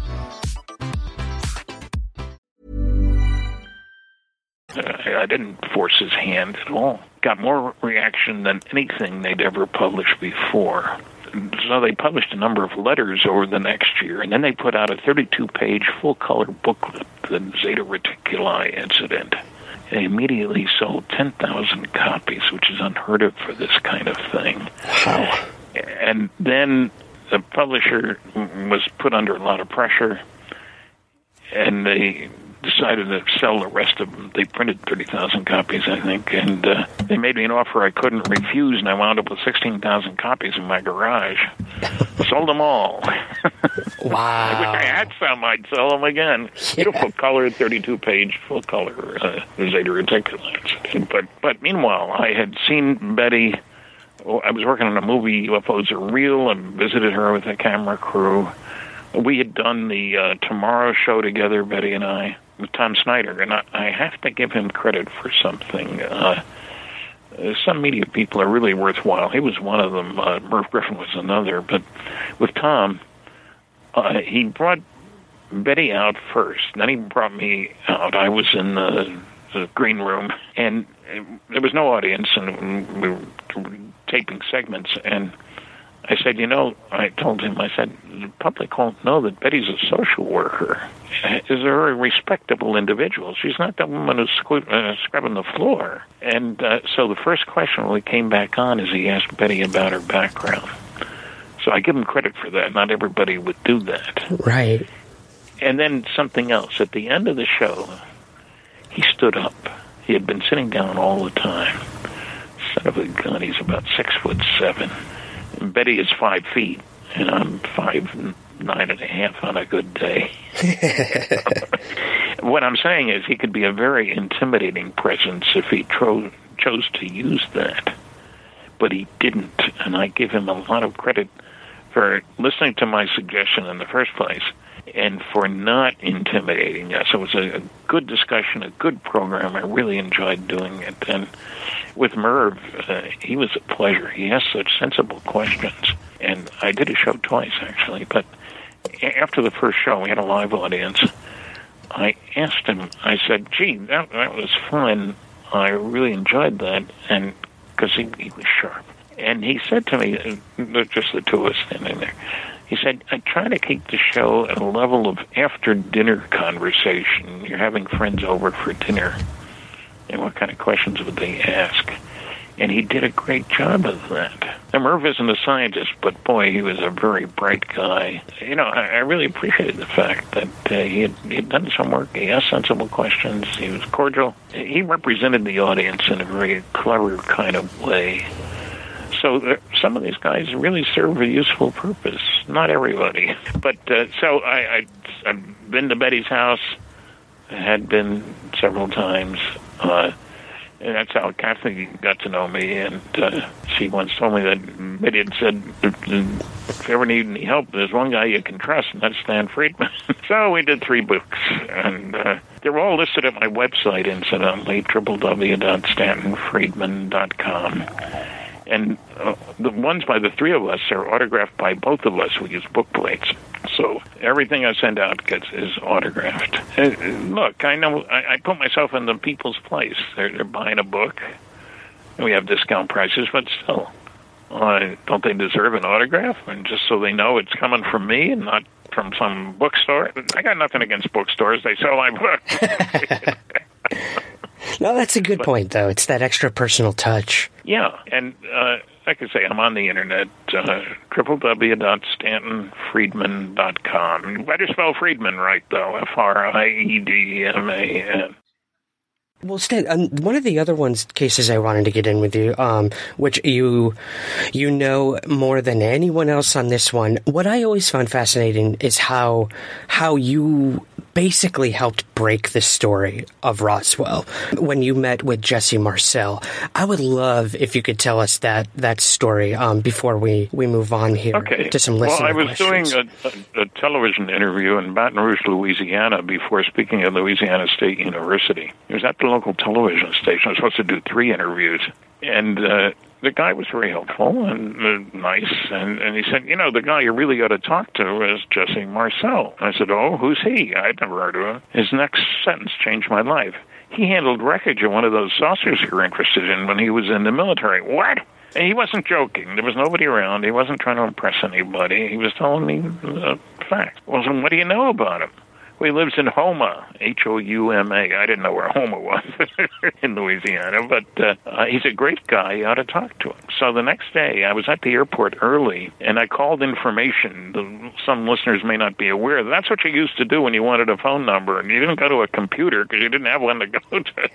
I didn't force his hand at all. Got more reaction than anything they'd ever published before. So they published a number of letters over the next year, and then they put out a 32-page full-color booklet, The Zeta Reticuli Incident. They immediately sold 10,000 copies, which is unheard of for this kind of thing. Wow. And then the publisher was put under a lot of pressure, and they decided to sell the rest of them. They printed 30,000 copies, I think, and they made me an offer I couldn't refuse, and I wound up with 16,000 copies in my garage. Sold them all. Wow. I wish I had some. I'd sell them again. Beautiful color, 32-page, full-color Zeta Reticuli. But meanwhile, I had seen Betty. I was working on a movie, UFOs Are Real, and visited her with a camera crew. We had done the Tomorrow Show together, Betty and I, with Tom Snyder, and I have to give him credit for something. Some media people are really worthwhile. He was one of them. Merv Griffin was another. But with Tom, he brought Betty out first. Then he brought me out. I was in the green room, and there was no audience, and we were taping segments, and I said, I told him, I said, the public won't know that Betty's a social worker. Is a very respectable individual. She's not the woman who's scrubbing the floor. And so the first question when we came back on is he asked Betty about her background. So I give him credit for that. Not everybody would do that. Right. And then something else. At the end of the show, he stood up. He had been sitting down all the time. Son of a gun, he's about 6'7". And Betty is 5 feet, and I'm 5'9.5" on a good day. What I'm saying is he could be a very intimidating presence if he chose to use that. But he didn't, and I give him a lot of credit for listening to my suggestion in the first place and for not intimidating us. It was a good discussion, a good program. I really enjoyed doing it. And with Merv, he was a pleasure. He asked such sensible questions. And I did a show twice, actually. But after the first show, we had a live audience. I asked him, I said, gee, that was fun. I really enjoyed that. And because he was sharp. And he said to me, just the two of us standing there, he said, I try to keep the show at a level of after-dinner conversation. You're having friends over for dinner. And what kind of questions would they ask? And he did a great job of that. And Merv isn't a scientist, but boy, he was a very bright guy. I really appreciated the fact that he had done some work. He asked sensible questions. He was cordial. He represented the audience in a very clever kind of way. So some of these guys really serve a useful purpose. Not everybody. But so I've been to Betty's house. I had been several times. And that's how Kathy got to know me. And she once told me that Betty had said, if you ever need any help, there's one guy you can trust, and that's Stan Friedman. So we did 3 books. And they're all listed at my website, incidentally, www.stantonfriedman.com. And the ones by the 3 of us are autographed by both of us. We use book plates. So everything I send out is autographed. Look, I know I put myself in the people's place. They're buying a book. And we have discount prices, but still, don't they deserve an autograph? And just so they know it's coming from me and not from some bookstore. I got nothing against bookstores. They sell my books. No, that's a good point, though. It's that extra personal touch. Yeah, and like I say, I'm on the internet, www.stantonfriedman.com. You better spell Friedman right, though, Friedman. Well, Stan, one of the other cases I wanted to get in with you, which you know more than anyone else on this one, what I always found fascinating is how you basically helped break the story of Roswell when you met with Jesse Marcel. I would love if you could tell us that story before we move on here to some listener questions. Well, I was doing a television interview in Baton Rouge, Louisiana, before speaking at Louisiana State University. It was at the local television station. I was supposed to do 3 interviews. And the guy was very helpful and nice, and he said, the guy you really got to talk to is Jesse Marcel. I said, oh, who's he? I'd never heard of him. His next sentence changed my life. He handled wreckage of one of those saucers you were interested in when he was in the military. What? And he wasn't joking. There was nobody around. He wasn't trying to impress anybody. He was telling me the facts. Well, so what do you know about him? Well, he lives in Houma, Houma. I didn't know where Houma was in Louisiana, but he's a great guy. You ought to talk to him. So the next day, I was at the airport early, and I called information. Some listeners may not be aware. That's what you used to do when you wanted a phone number, and you didn't go to a computer because you didn't have one to go to.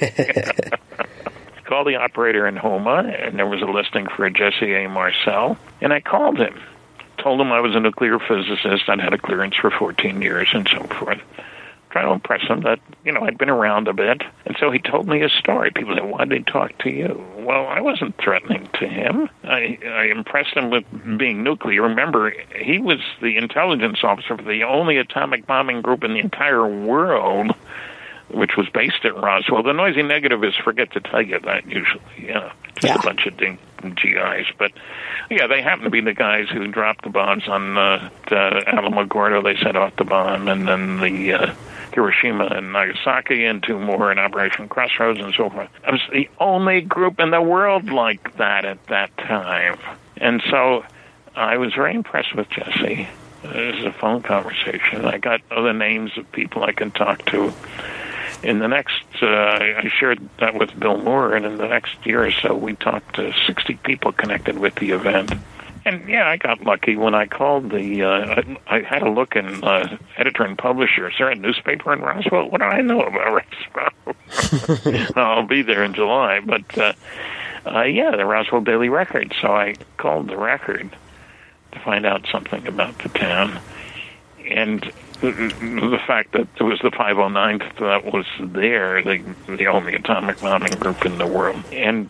Called the operator in Houma, and there was a listing for a Jesse A. Marcel, and I called him. Told him I was a nuclear physicist. I'd had a clearance for 14 years and so forth. Trying to impress him that, I'd been around a bit. And so he told me his story. People said, why'd they talk to you? Well, I wasn't threatening to him. I impressed him with being nuclear. Remember, he was the intelligence officer for the only atomic bombing group in the entire world, which was based at Roswell. The noisy negativists forget to tell you that usually. Just a bunch of GIs. But, yeah, they happen to be the guys who dropped the bombs on Alamogordo. They set off the bomb, and then the Hiroshima and Nagasaki, and 2 more in Operation Crossroads and so forth. I was the only group in the world like that at that time. And so I was very impressed with Jesse. It was a phone conversation. I got other names of people I could talk to. In the next, I shared that with Bill Moore, and in the next year or so, we talked to 60 people connected with the event. And, yeah, I got lucky when I called I had a look in editor and publisher. Is there a newspaper in Roswell? What do I know about Roswell? I'll be there in July. But, yeah, the Roswell Daily Record. So I called the Record to find out something about the town. And the fact that it was the 509th that was there, the only atomic bombing group in the world. And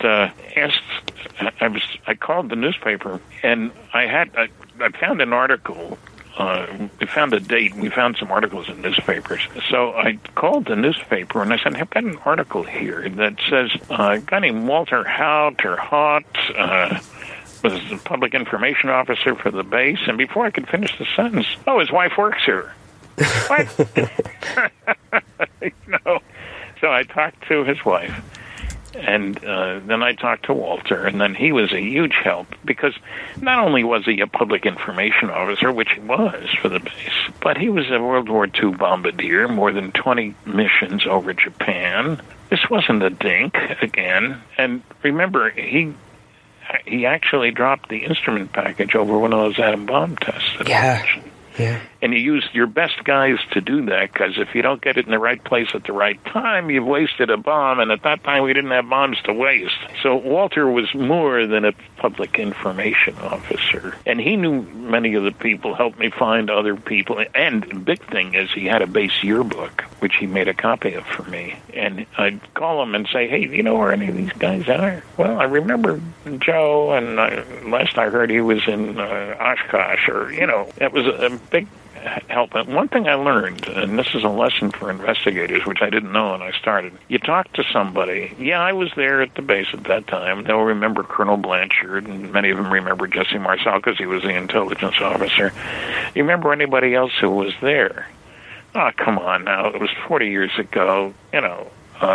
I called the newspaper, and I found an article. We found a date. We found some articles in newspapers. So I called the newspaper, and I said, I've got an article here that says a guy named Walter Haut was the public information officer for the base, and before I could finish the sentence, his wife works here. What? So I talked to his wife, and then I talked to Walter, and then he was a huge help, because not only was he a public information officer, which he was for the base, but he was a World War II bombardier, more than 20 missions over Japan. This wasn't a dink, again. And remember, he actually dropped the instrument package over one of those atom bomb tests. Yeah. And you use your best guys to do that, because if you don't get it in the right place at the right time, you've wasted a bomb, and at that time we didn't have bombs to waste. So Walter was more than a public information officer, and he knew many of the people, helped me find other people, and the big thing is he had a base yearbook, which he made a copy of for me, and I'd call him and say, hey, do you know where any of these guys are? Well, I remember Joe, and last I heard he was in Oshkosh, or, it was a big help. And one thing I learned, and this is a lesson for investigators, which I didn't know when I started, you talk to somebody. Yeah, I was there at the base at that time. They'll remember Colonel Blanchard, and many of them remember Jesse Marcel because he was the intelligence officer. You remember anybody else who was there? Oh, come on now. It was 40 years ago. No,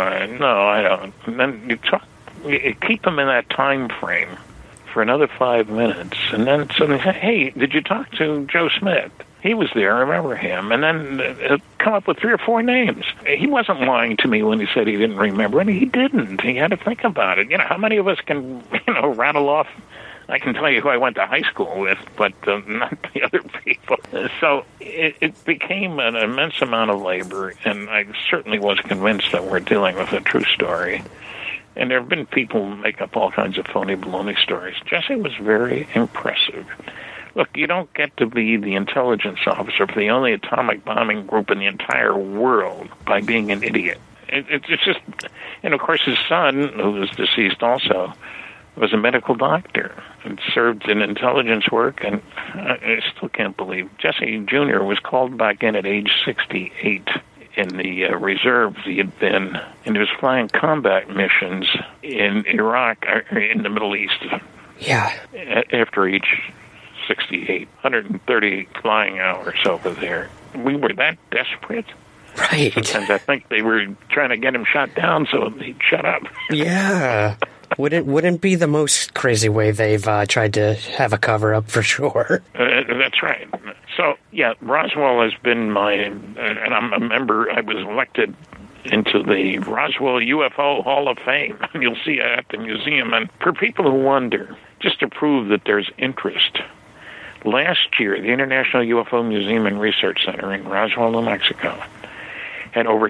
I don't. And then you keep them in that time frame for another 5 minutes, and then suddenly, hey, did you talk to Joe Smith? He was there, I remember him. And then come up with 3 or 4 names. He wasn't lying to me when he said he didn't remember, and he didn't. He had to think about it. How many of us can, rattle off? I can tell you who I went to high school with, but not the other people. So it became an immense amount of labor, and I certainly was convinced that we're dealing with a true story. And there have been people who make up all kinds of phony baloney stories. Jesse was very impressive. Look, you don't get to be the intelligence officer for the only atomic bombing group in the entire world by being an idiot. It's just, and of course his son, who was deceased also, was a medical doctor and served in intelligence work, and I still can't believe. Jesse Jr. was called back in at age 68 in the reserves he had been, and he was flying combat missions in Iraq, in the Middle East. Yeah. After age 68, 130 flying hours over there. We were that desperate. Right. Sometimes I think they were trying to get him shot down so he'd shut up. Yeah. Wouldn't be the most crazy way they've tried to have a cover-up, for sure. That's right. So, yeah, Roswell has been and I'm a member, I was elected into the Roswell UFO Hall of Fame. You'll see it at the museum. And for people who wonder, just to prove that there's interest, last year, the International UFO Museum and Research Center in Roswell, New Mexico, had over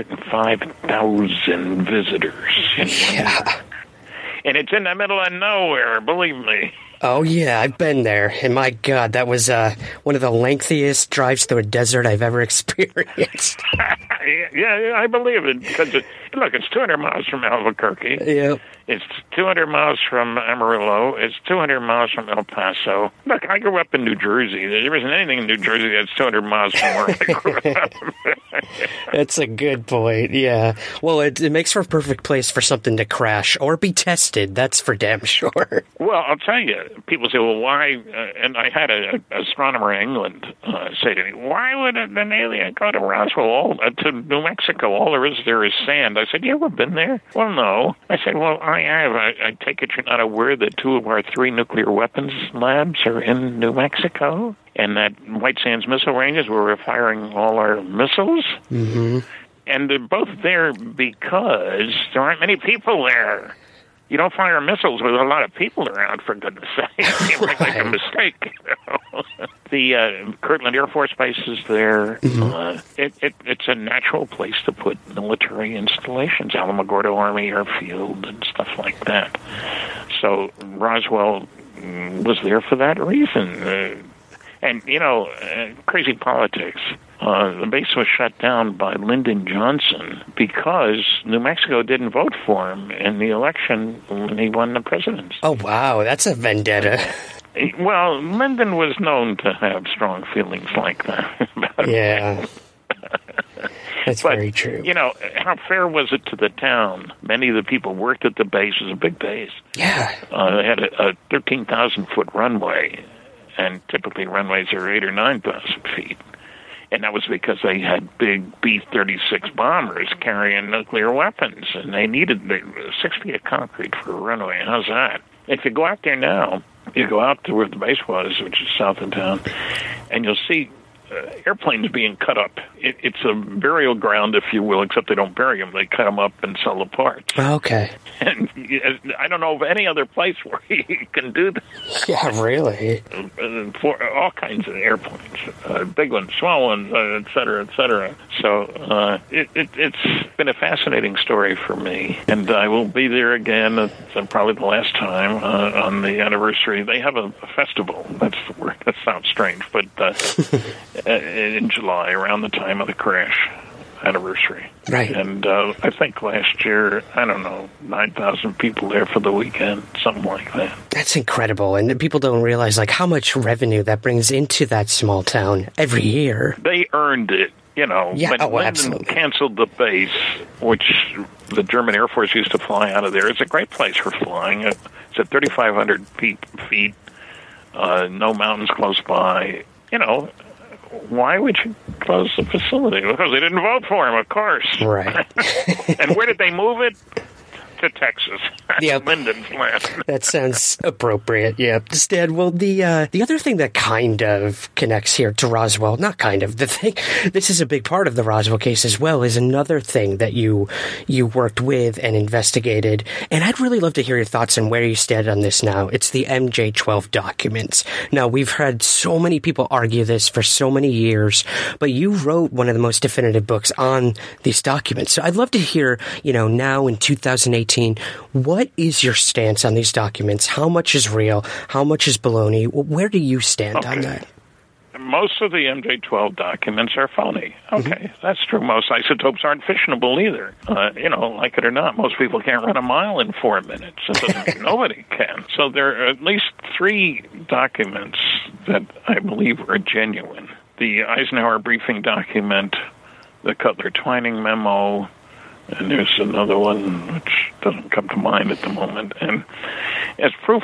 205,000 visitors in 1 year. And it's in the middle of nowhere, believe me. Oh, yeah, I've been there. And my God, that was one of the lengthiest drives through a desert I've ever experienced. Yeah, I believe it. Because, look, it's 200 miles from Albuquerque. Yep. It's 200 miles from Amarillo. It's 200 miles from El Paso. Look, I grew up in New Jersey. There isn't anything in New Jersey that's 200 miles from where I grew up. That's a good point, yeah. Well, it makes for a perfect place for something to crash or be tested, that's for damn sure. Well, I'll tell you, people say, well, why, and I had an astronomer in England say to me, why would an alien go to Roswell, to New Mexico? All there is sand. I said, you ever been there? Well, no. I said, well, I have. I take it you're not aware that 2 of our 3 nuclear weapons labs are in New Mexico? And that White Sands Missile Range is where we're firing all our missiles? Mm-hmm. And they're both there because there aren't many people there. You don't fire missiles with a lot of people around, for goodness sake. You might make a mistake. The Kirtland Air Force Base is there. Mm-hmm. It's a natural place to put military installations, Alamogordo Army Airfield and stuff like that. So Roswell was there for that reason. And, crazy politics. The base was shut down by Lyndon Johnson because New Mexico didn't vote for him in the election when he won the presidency. Oh, wow. That's a vendetta. Well, Lyndon was known to have strong feelings like that. Yeah. That's very true. How fair was it to the town? Many of the people worked at the base. It was a big base. Yeah. They had a 13,000-foot runway, and typically runways are 8,000 or 9,000 feet. And that was because they had big B-36 bombers carrying nuclear weapons, and they needed 6 feet of concrete for a runway. How's that? If you go out there now, you go out to where the base was, which is south of town, and you'll see airplanes being cut up. It's a burial ground, if you will, except they don't bury them. They cut them up and sell the parts. Okay. And I don't know of any other place where you can do that. Yeah, really. For all kinds of airplanes, big ones, small ones, et cetera, et cetera. So it's been a fascinating story for me, and I will be there again. It's probably the last time on the anniversary. They have a festival. That's the word. That sounds strange, but in July, around the time of the crash anniversary. Right. And I think last year, 9,000 people there for the weekend, something like that. That's incredible. And people don't realize how much revenue that brings into that small town every year. They earned it. Yeah, when Lyndon canceled the base, which the German Air Force used to fly out of there, it's a great place for flying. It's at 3,500 feet, no mountains close by. Why would you close the facility? Because they didn't vote for him, of course. Right. And where did they move it? To Texas. Yep. Lyndon's land. That sounds appropriate, yeah. Stan, well, the other thing that kind of connects here to Roswell, not kind of, this is a big part of the Roswell case as well, is another thing that you worked with and investigated, and I'd really love to hear your thoughts on where you stand on this now. It's the MJ-12 documents. Now, we've had so many people argue this for so many years, but you wrote one of the most definitive books on these documents. So I'd love to hear, now in 2018, what is your stance on these documents? How much is real? How much is baloney? Where do you stand on that? Most of the MJ-12 documents are phony. Okay, that's true. Most isotopes aren't fissionable either. Like it or not, most people can't run a mile in 4 minutes. It doesn't mean nobody can. So there are at least 3 documents that I believe are genuine. The Eisenhower briefing document, the Cutler-Twining memo, and there's another one which doesn't come to mind at the moment. And as proof,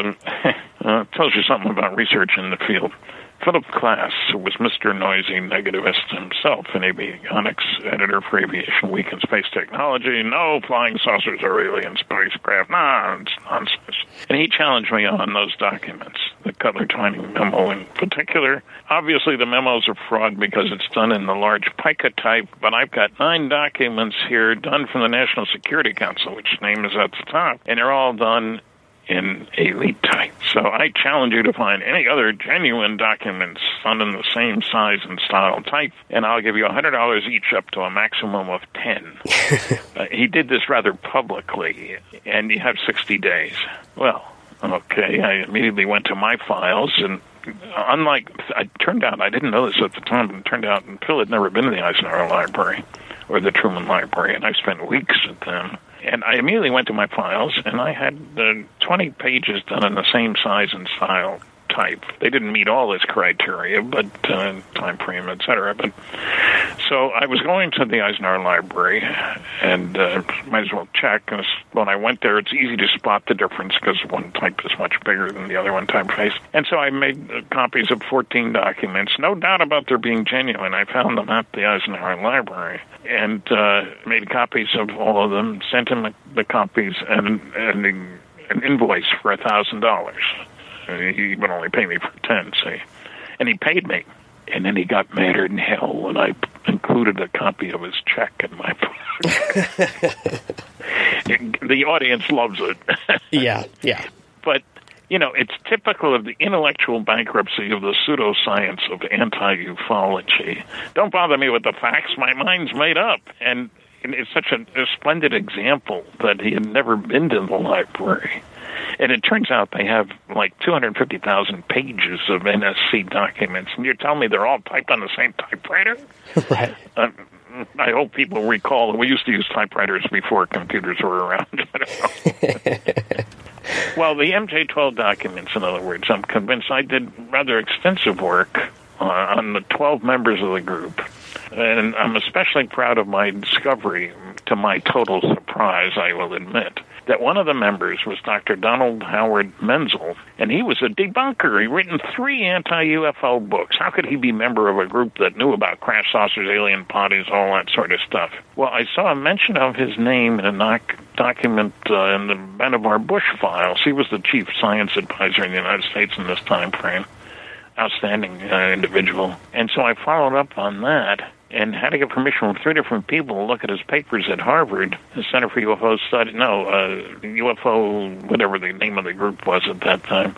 tells you something about research in the field. Philip Klass, who was Mr. Noisy Negativist himself, an avionics editor for Aviation Week and Space Technology. No, flying saucers are alien spacecraft. Nah, it's nonsense. And he challenged me on those documents, the Cutler-Twining memo in particular. Obviously, the memos are fraud because it's done in the large pica type, but I've got 9 documents here done from the National Security Council, which name is at the top, and they're all done in elite type. So I challenge you to find any other genuine documents done in the same size and style type, and I'll give you $100 each up to a maximum of 10. He did this rather publicly, and you have 60 days. Well, okay, I immediately went to my files, and it turned out, I didn't know this at the time, but it turned out Phil had never been to the Eisenhower Library or the Truman Library, and I spent weeks at them. And I immediately went to my files, and I had 20 pages done in the same size and style type. They didn't meet all this criteria, but time frame, et cetera. But So I was going to the Eisenhower Library, and might as well check. And when I went there, it's easy to spot the difference because one type is much bigger than the other one typeface. And so I made copies of 14 documents, no doubt about their being genuine. I found them at the Eisenhower Library and made copies of all of them, sent him the copies and an invoice for $1,000. He would only pay me for 10, see. And he paid me. And then he got madder than hell when I included a copy of his check in my book. The audience loves it. Yeah. But, it's typical of the intellectual bankruptcy of the pseudoscience of anti-ufology. Don't bother me with the facts. My mind's made up. And it's such a splendid example that he had never been to the library. And it turns out they have like 250,000 pages of NSC documents. And you're telling me they're all typed on the same typewriter? Right. I hope people recall that we used to use typewriters before computers were around. Well, the MJ-12 documents, in other words, I'm convinced I did rather extensive work on the 12 members of the group. And I'm especially proud of my discovery, to my total surprise, I will admit, that one of the members was Dr. Donald Howard Menzel, and he was a debunker. He'd written 3 anti-UFO books. How could he be a member of a group that knew about crash saucers, alien bodies, all that sort of stuff? Well, I saw a mention of his name in a document in the Vannevar Bush files. He was the chief science advisor in the United States in this time frame. Outstanding individual. And so I followed up on that and had to get permission from 3 different people to look at his papers at Harvard, the Center for UFO Study, UFO, whatever the name of the group was at that time.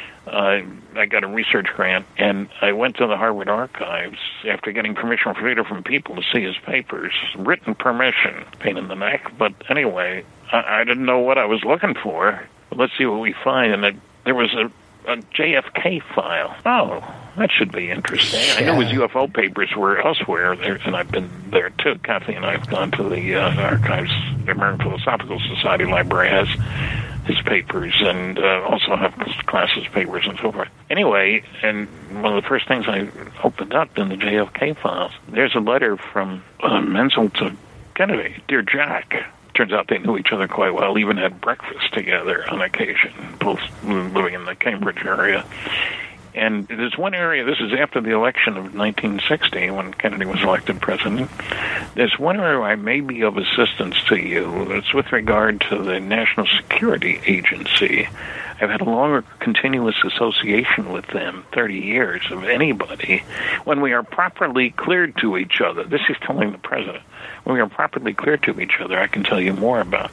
I got a research grant, and I went to the Harvard archives after getting permission from 3 different people to see his papers. Written permission, pain in the neck, but anyway, I didn't know what I was looking for. But let's see what we find, and there was a JFK file. Oh, that should be interesting. Yeah. I know his UFO papers were elsewhere, and I've been there too. Kathy and I have gone to the archives. The American Philosophical Society Library has his papers, and also have classes papers and so forth. Anyway, and one of the first things I opened up in the JFK files, there's a letter from Menzel to Kennedy. Dear Jack. Turns out they knew each other quite well, even had breakfast together on occasion, both living in the Cambridge area. And there's one area, this is after the election of 1960, when Kennedy was elected president. There's one area where I may be of assistance to you. It's with regard to the National Security Agency. I've had a longer continuous association with them, 30 years of anybody, when we are properly cleared to each other. This is telling the president. When we are properly clear to each other, I can tell you more about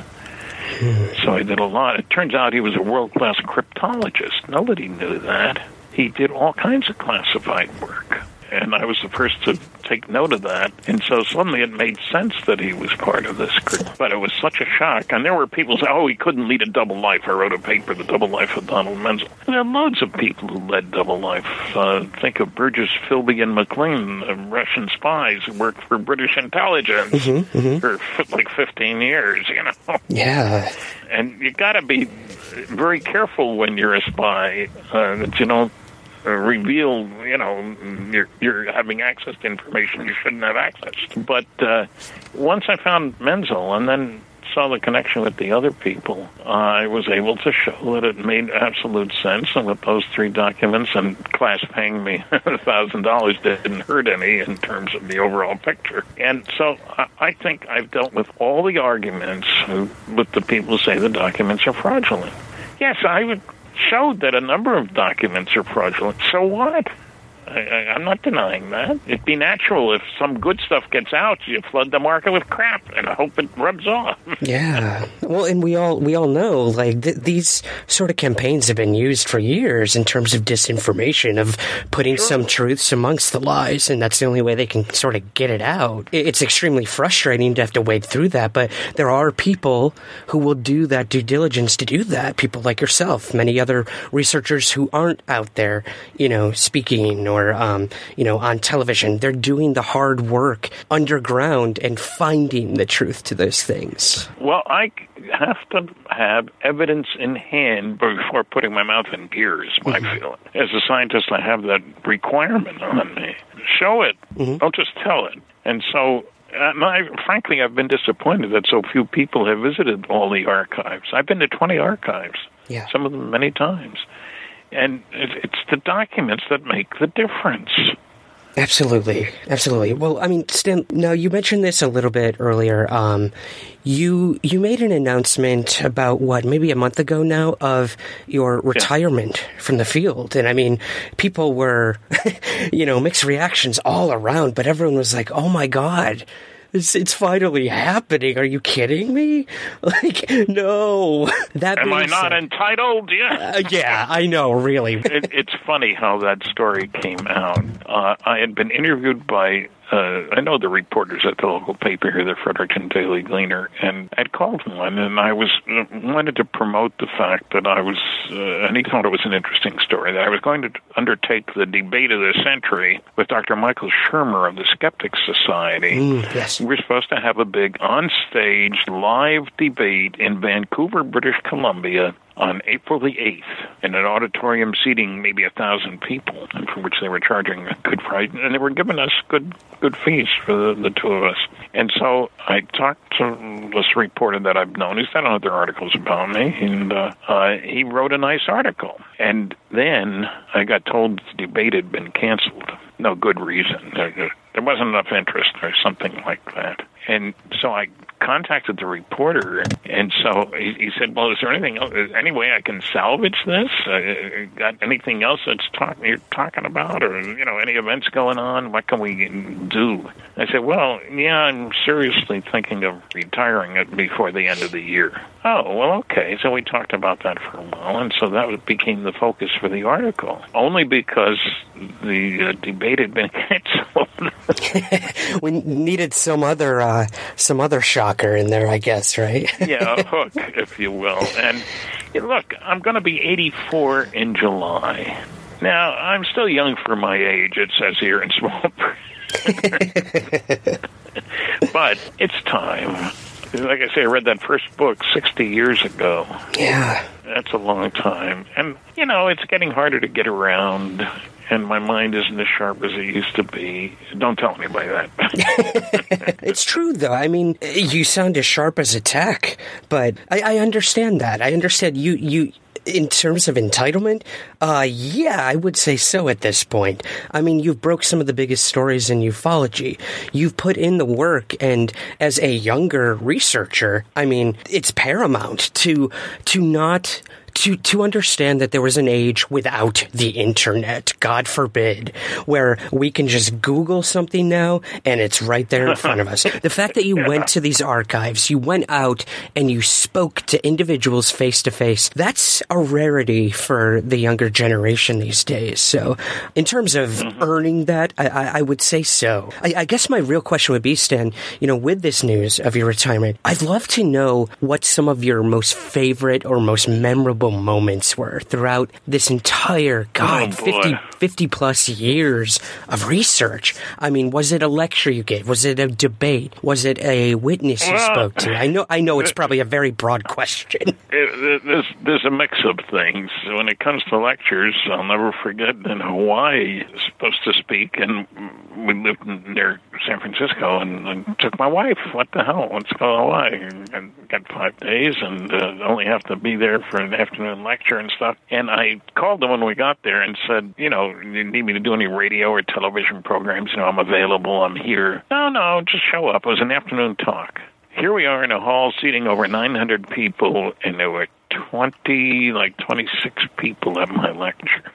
this. So I did a lot. It turns out he was a world-class cryptologist. Nobody knew that. He did all kinds of classified work. And I was the first to take note of that. And so suddenly it made sense that he was part of this group. But it was such a shock. And there were people saying, he couldn't lead a double life. I wrote a paper, The Double Life of Donald Menzel. And there are loads of people who led double life. Think of Burgess, Philby, and McLean, Russian spies who worked for British intelligence for like 15 years, Yeah. And you got to be very careful when you're a spy that you don't reveal, you're having access to information you shouldn't have access to. But once I found Menzel and then saw the connection with the other people, I was able to show that it made absolute sense, and with those 3 documents and class paying me $1,000 didn't hurt any in terms of the overall picture. And so I think I've dealt with all the arguments with the people who say the documents are fraudulent. Yes, I would showed that a number of documents are fraudulent. So what? I'm not denying that. It'd be natural if some good stuff gets out, you flood the market with crap, and I hope it rubs off. Yeah. Well, and we all know, these sort of campaigns have been used for years in terms of disinformation, of putting some truths amongst the lies, and that's the only way they can sort of get it out. It's extremely frustrating to have to wade through that, but there are people who will do that due diligence to do that, people like yourself, many other researchers who aren't out there, speaking or, on television. They're doing the hard work underground and finding the truth to those things. Well, I have to have evidence in hand before putting my mouth in gear, is my feeling. As a scientist, I have that requirement on me. Show it. Don't just tell it. And so, frankly, I've been disappointed that so few people have visited all the archives. I've been to 20 archives, some of them many times. And it's the documents that make the difference. Absolutely. Well, I mean, Stan, now you mentioned this a little bit earlier. You made an announcement about, maybe a month ago now, of your retirement from the field. And I mean, people were, mixed reactions all around, but everyone was like, oh my God, it's finally happening. Are you kidding me? No. Am I not entitled? Yeah, I know, really. It's funny how that story came out. I had been interviewed by, I know the reporters at the local paper here, the Fredericton Daily Gleaner, and I'd called one, and I wanted to promote the fact that I was, and he thought it was an interesting story, that I was going to undertake the debate of the century with Dr. Michael Shermer of the Skeptics Society. Yes. We were supposed to have a big on-stage live debate in Vancouver, British Columbia, on April the 8th, in an auditorium seating maybe 1,000 people, and for which they were charging a good price, and they were giving us good fees for the two of us. And so I talked to this reporter that I've known. He's done other articles about me, and he wrote a nice article. And then I got told the debate had been canceled. No good reason. There wasn't enough interest or something like that. And so I contacted the reporter, and so he said, well, is there anything else, any way I can salvage this? Got anything else you're talking about, or, any events going on? What can we do? I said, well, I'm seriously thinking of retiring it before the end of the year. Oh, well, okay. So we talked about that for a while, and so that became the focus for the article, only because the debate had been canceled. We needed some other shocker in there, I guess, right? Yeah, a hook, if you will. And look, I'm going to be 84 in July. Now, I'm still young for my age, it says here in small print. But it's time. Like I say, I read that first book 60 years ago. Yeah. That's a long time. And, it's getting harder to get around, and my mind isn't as sharp as it used to be. Don't tell anybody that. It's true, though. I mean, you sound as sharp as a tack, but I understand that. I understand you in terms of entitlement, I would say so at this point. I mean, you've broke some of the biggest stories in ufology. You've put in the work, and as a younger researcher, I mean, it's paramount to understand that there was an age without the internet, God forbid, where we can just Google something now and it's right there in front of us. The fact that you went to these archives, you went out and you spoke to individuals face to face, that's a rarity for the younger generation these days. So in terms of earning that, I would say so. I guess my real question would be, Stan, with this news of your retirement, I'd love to know what some of your most favorite or most memorable moments were throughout this entire 50 plus years of research. I mean, was it a lecture you gave? Was it a debate? Was it a witness you spoke to? I know it's probably a very broad question. There's a mix of things. When it comes to lectures, I'll never forget in Hawaii, I was supposed to speak, and we lived near San Francisco, and I took my wife. What the hell? Let's go to Hawaii. And got 5 days, and only have to be there for an afternoon lecture and stuff. And I called them when we got there and said, you need me to do any radio or television programs? I'm available. I'm here. No, just show up. It was an afternoon talk. Here we are in a hall seating over 900 people, and there were 26 people at my lecture.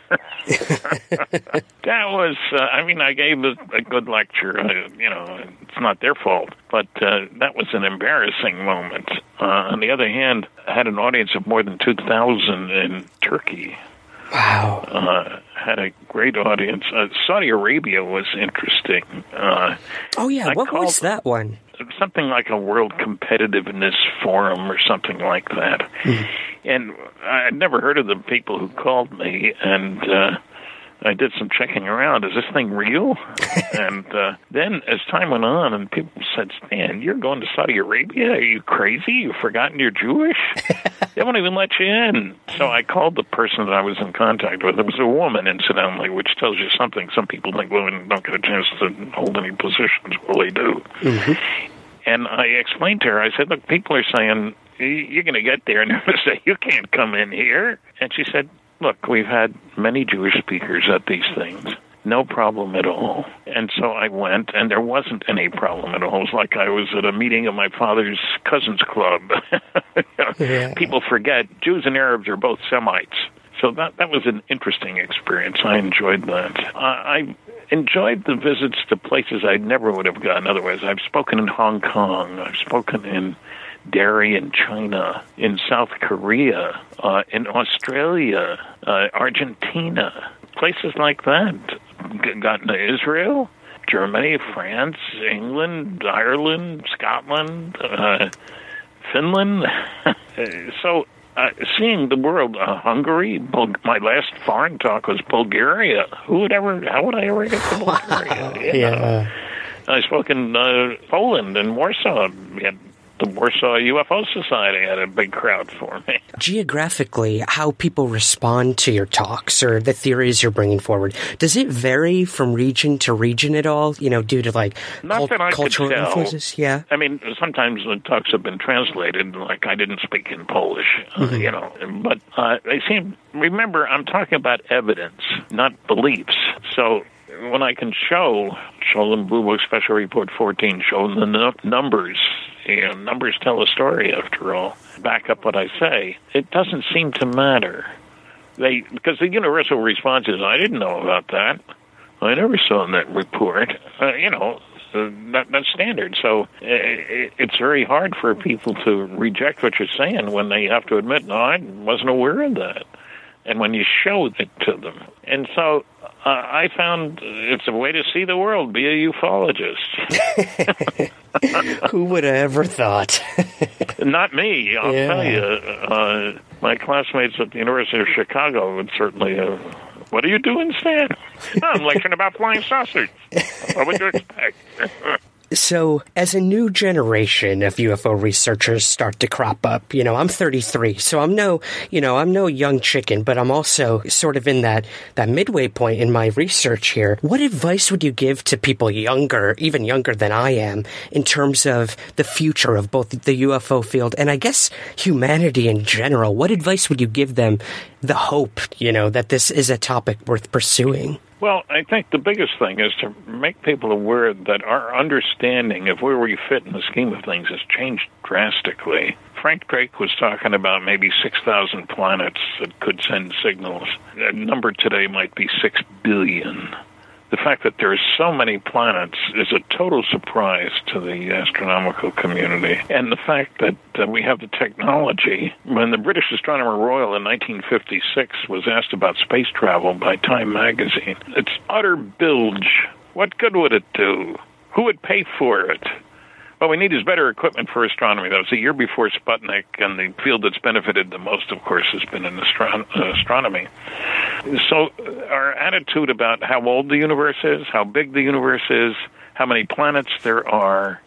That was, I gave a good lecture. It's not their fault, but that was an embarrassing moment. On the other hand, I had an audience of more than 2,000 in Turkey. Wow. Had a great audience. Saudi Arabia was interesting. What was that one? Something like a World Competitiveness Forum or something like that. And I'd never heard of the people who called me, and I did some checking around. Is this thing real? And then as time went on and people said, Stan, you're going to Saudi Arabia? Are you crazy? You've forgotten you're Jewish? They won't even let you in. So I called the person that I was in contact with. It was a woman, incidentally, which tells you something. Some people think women don't get a chance to hold any positions. Well, they do. Mm-hmm. And I explained to her, I said, look, people are saying, you're going to get there and they're going to say, you can't come in here. And she said, look, we've had many Jewish speakers at these things. No problem at all. And so I went, and there wasn't any problem at all. It was like I was at a meeting of my father's cousin's club. Yeah. People forget Jews and Arabs are both Semites. So that was an interesting experience. I enjoyed that. I enjoyed the visits to places I never would have gone otherwise. I've spoken in Hong Kong. I've spoken in Derry in China, in South Korea, in Australia, Argentina, places like that. Gotten to Israel, Germany, France, England, Ireland, Scotland, Finland. So seeing the world, Hungary, my last foreign talk was Bulgaria. How would I ever get to Bulgaria? Yeah. I spoke in Poland and Warsaw. We had the Warsaw UFO Society had a big crowd for me. Geographically, how people respond to your talks or the theories you're bringing forward, does it vary from region to region at all, due to cultural influences? Yeah. I mean, sometimes the talks have been translated, like I didn't speak in Polish, but they seem, remember, I'm talking about evidence, not beliefs. So when I can show them Blue Book Special Report 14, show them the numbers. Numbers tell a story, after all. Back up what I say. It doesn't seem to matter. Because the universal response is, I didn't know about that. I never saw that report. That's standard. So it's very hard for people to reject what you're saying when they have to admit, no, I wasn't aware of that. And when you show it to them. And so I found it's a way to see the world, be a ufologist. Who would have ever thought? Not me, I'll tell you. My classmates at the University of Chicago would certainly, what are you doing, Stan? I'm lecturing about flying saucers. What would you expect? So, as a new generation of UFO researchers start to crop up, I'm 33, so I'm no young chicken, but I'm also sort of in that midway point in my research here. What advice would you give to people younger, even younger than I am, in terms of the future of both the UFO field and I guess humanity in general? What advice would you give them, the hope, that this is a topic worth pursuing? Well, I think the biggest thing is to make people aware that our understanding of where we fit in the scheme of things has changed drastically. Frank Drake was talking about maybe 6,000 planets that could send signals. The number today might be 6 billion. The fact that there are so many planets is a total surprise to the astronomical community. And the fact that we have the technology. When the British Astronomer Royal in 1956 was asked about space travel by Time magazine, it's utter bilge. What good would it do? Who would pay for it? What we need is better equipment for astronomy. That was a year before Sputnik, and the field that's benefited the most, of course, has been in astronomy. So our attitude about how old the universe is, how big the universe is, how many planets there are.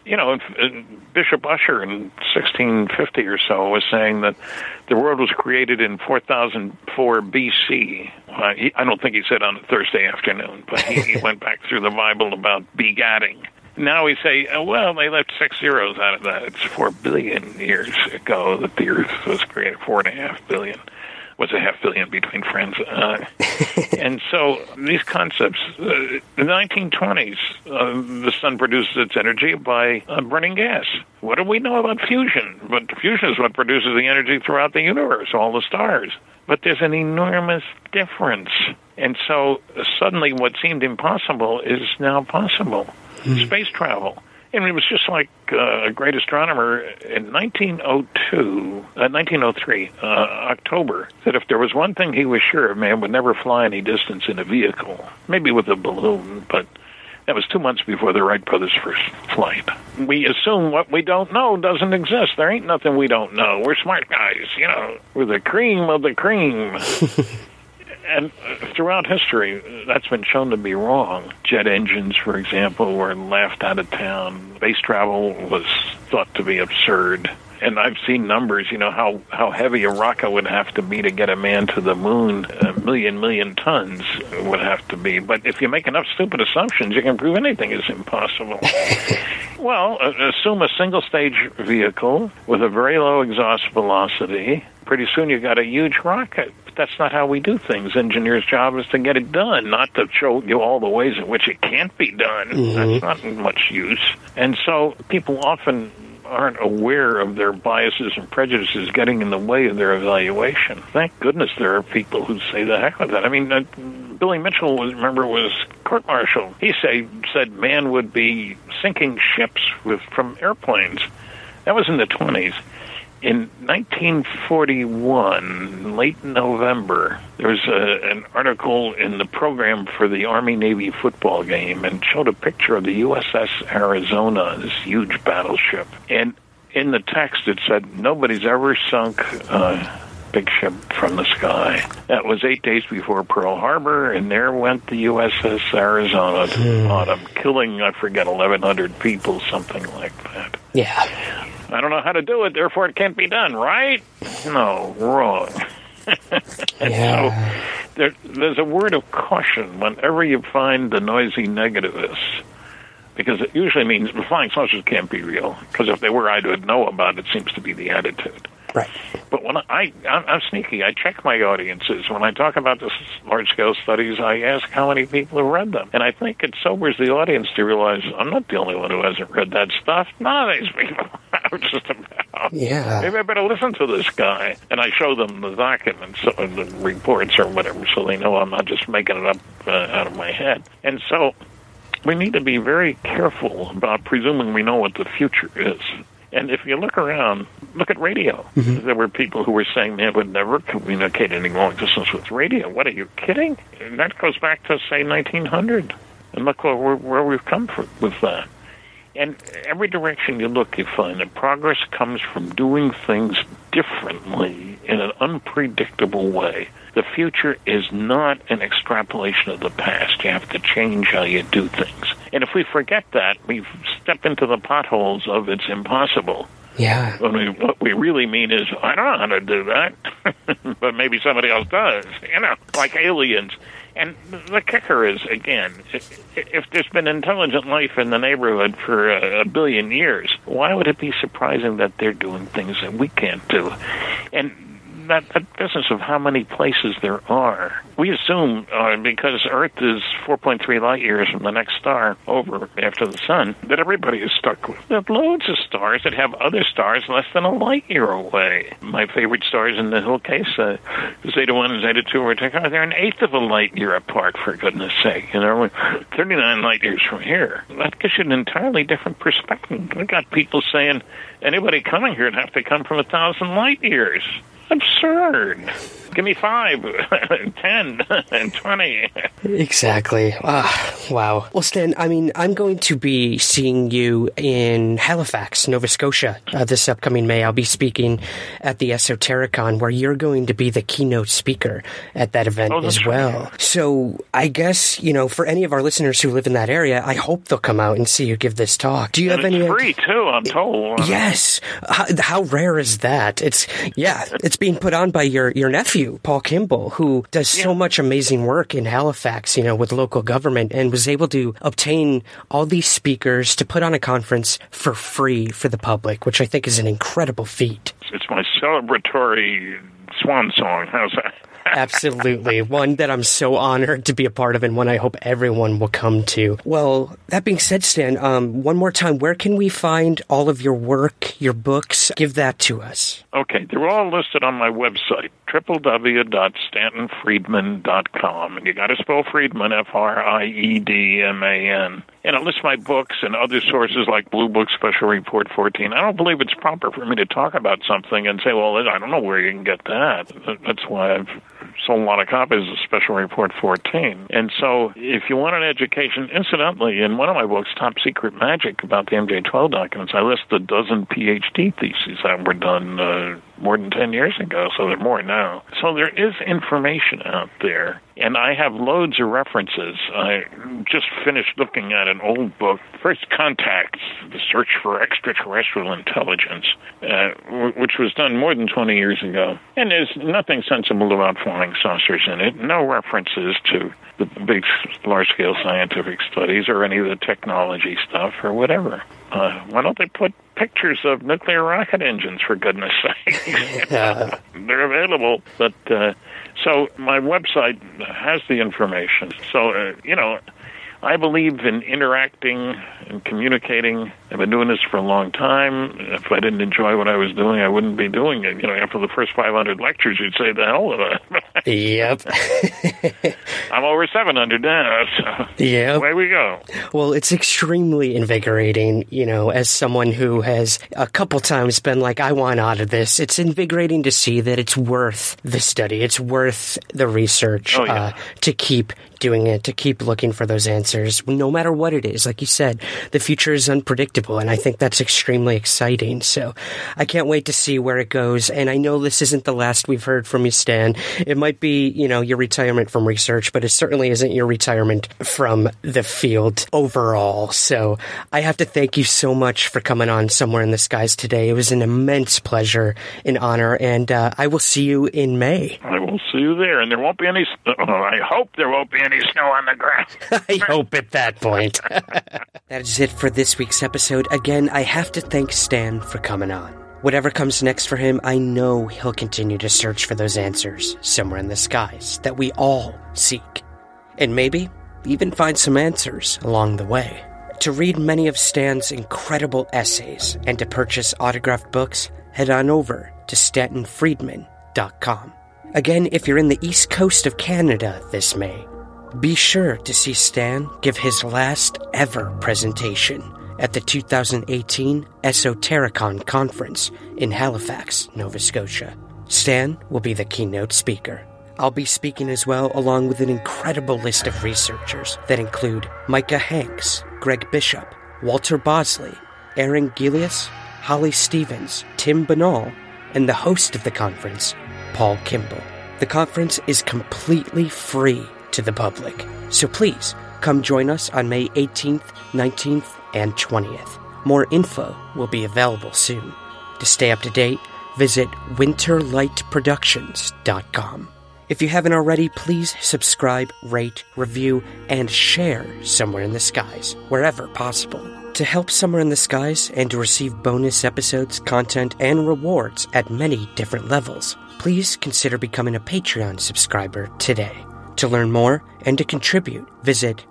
Bishop Ussher in 1650 or so was saying that the world was created in 4004 B.C. I don't think he said on a Thursday afternoon, but he went back through the Bible about begatting. Now we say, they left 6 zeros out of that. It's 4 billion years ago that the Earth was created. 4.5 billion. Was a half billion between friends. And so these concepts, in the 1920s, the sun produces its energy by burning gas. What do we know about fusion? But fusion is what produces the energy throughout the universe, all the stars. But there's an enormous difference. And so suddenly what seemed impossible is now possible. Space travel. And it was just like a great astronomer in 1903, October, said if there was one thing he was sure, man would never fly any distance in a vehicle, maybe with a balloon, but that was 2 months before the Wright brothers' first flight. We assume what we don't know doesn't exist. There ain't nothing we don't know. We're smart guys, We're the cream of the cream. And throughout history, that's been shown to be wrong. Jet engines, for example, were laughed out of town. Space travel was thought to be absurd. And I've seen numbers, how heavy a rocket would have to be to get a man to the moon. A million tons would have to be. But if you make enough stupid assumptions, you can prove anything is impossible. Well, assume a single-stage vehicle with a very low exhaust velocity. Pretty soon you got a huge rocket. But that's not how we do things. Engineers' job is to get it done, not to show you all the ways in which it can't be done. That's not much use. And so people often aren't aware of their biases and prejudices getting in the way of their evaluation. Thank goodness there are people who say the heck with that. I mean, Billy Mitchell, was court-martial. He said man would be sinking ships from airplanes. That was in the 20s. In 1941, late November, there was an article in the program for the Army-Navy football game and showed a picture of the USS Arizona, this huge battleship. And in the text it said, nobody's ever sunk a big ship from the sky. That was 8 days before Pearl Harbor, and there went the USS Arizona to the bottom, killing, 1,100 people, something like that. Yeah. I don't know how to do it, therefore it can't be done, right? No, wrong. So there's a word of caution whenever you find the noisy negativists, because it usually means flying saucers can't be real, because if they were, I would know about it, seems to be the attitude. Right. But when I'm sneaky. I check my audiences. When I talk about this large-scale studies, I ask how many people have read them. And I think it sobers the audience to realize I'm not the only one who hasn't read that stuff. None of these people have just about. Yeah. Maybe I better listen to this guy. And I show them the documents, or the reports or whatever, so they know I'm not just making it up out of my head. And so we need to be very careful about presuming we know what the future is. And if you look around, look at radio. There were people who were saying they would never communicate any long distance with radio. What, are you kidding? And that goes back to, say, 1900. And look where we've come with that. And every direction you look, you find that progress comes from doing things differently in an unpredictable way. The future is not an extrapolation of the past. You have to change how you do things. And if we forget that, we step into the potholes of it's impossible. Yeah. What we really mean is, I don't know how to do that, but maybe somebody else does, like aliens. And the kicker is, again, if there's been intelligent life in the neighborhood for a billion years, why would it be surprising that they're doing things that we can't do? And that business of how many places there are, we assume because Earth is 4.3 light years from the next star over after the sun, that everybody is stuck with. There are loads of stars that have other stars less than a light year away. My favorite stars in the whole case, Zeta 1 and Zeta 2, they're an eighth of a light year apart, for goodness sake. 39 light years from here. That gives you an entirely different perspective. We got people saying anybody coming here would have to come from 1,000 light years. Absurd. Give me 5, 10, and 20. Exactly. Wow. Well, Stan, I'm going to be seeing you in Halifax, Nova Scotia, this upcoming May. I'll be speaking at the Esotericon, where you're going to be the keynote speaker at that event as well. Right. So I guess, for any of our listeners who live in that area, I hope they'll come out and see you give this talk. Do you have any? It's free, too, I'm told. Yes. How rare is that? It's being put on by your nephew, Paul Kimball, who does so much amazing work in Halifax, with local government, and was able to obtain all these speakers to put on a conference for free for the public, which I think is an incredible feat. It's my celebratory swan song. How's that? Absolutely. One that I'm so honored to be a part of, and one I hope everyone will come to. Well, that being said, Stan, one more time, where can we find all of your work, your books? Give that to us. Okay, they're all listed on my website, www.stantonfriedman.com. And you got to spell Friedman, Friedman. And it lists my books and other sources like Blue Book Special Report 14. I don't believe it's proper for me to talk about something and say, well, I don't know where you can get that. That's why I've sold a lot of copies of Special Report 14. And so if you want an education, incidentally, in one of my books, Top Secret Magic, about the MJ-12 documents, I list a dozen PhD theses that were done more than 10 years ago, so there are more now. So there is information out there, and I have loads of references. I just finished looking at an old book, First Contacts, The Search for Extraterrestrial Intelligence, which was done more than 20 years ago. And there's nothing sensible about flying saucers in it, no references to the big, large-scale scientific studies or any of the technology stuff or whatever. Why don't they put pictures of nuclear rocket engines, for goodness sake? They're available. But so my website has the information. So, I believe in interacting and communicating. I've been doing this for a long time. If I didn't enjoy what I was doing, I wouldn't be doing it. After the first 500 lectures, you'd say the hell with it. Yep. I'm over 700 now, so yep. Away we go. Well, it's extremely invigorating, as someone who has a couple times been like, I want out of this. It's invigorating to see that it's worth the study. It's worth the research to keep doing it, to keep looking for those answers, no matter what it is. Like you said, the future is unpredictable, and I think that's extremely exciting. So I can't wait to see where it goes. And I know this isn't the last we've heard from you, Stan. It might be, your retirement from research, but it certainly isn't your retirement from the field overall. So I have to thank you so much for coming on Somewhere in the Skies today. It was an immense pleasure and honor, and I will see you in May. I will see you there, and there won't be any, I hope there won't be any snow on the ground. I hope at that point. That is it for this week's episode. Again, I have to thank Stan for coming on. Whatever comes next for him, I know he'll continue to search for those answers somewhere in the skies that we all seek. And maybe even find some answers along the way. To read many of Stan's incredible essays and to purchase autographed books, head on over to StantonFriedman.com. Again, if you're in the east coast of Canada this May, be sure to see Stan give his last ever presentation at the 2018 Esotericon Conference in Halifax, Nova Scotia. Stan will be the keynote speaker. I'll be speaking as well, along with an incredible list of researchers that include Micah Hanks, Greg Bishop, Walter Bosley, Aaron Gilius, Holly Stevens, Tim Banal, and the host of the conference, Paul Kimball. The conference is completely free to the public, so please come join us on May 18th, 19th, and 20th. More info will be available soon. To stay up to date, visit winterlightproductions.com. If you haven't already, please subscribe, rate, review, and share Somewhere in the Skies, wherever possible. To help Somewhere in the Skies and to receive bonus episodes, content, and rewards at many different levels, please consider becoming a Patreon subscriber today. To learn more and to contribute, visit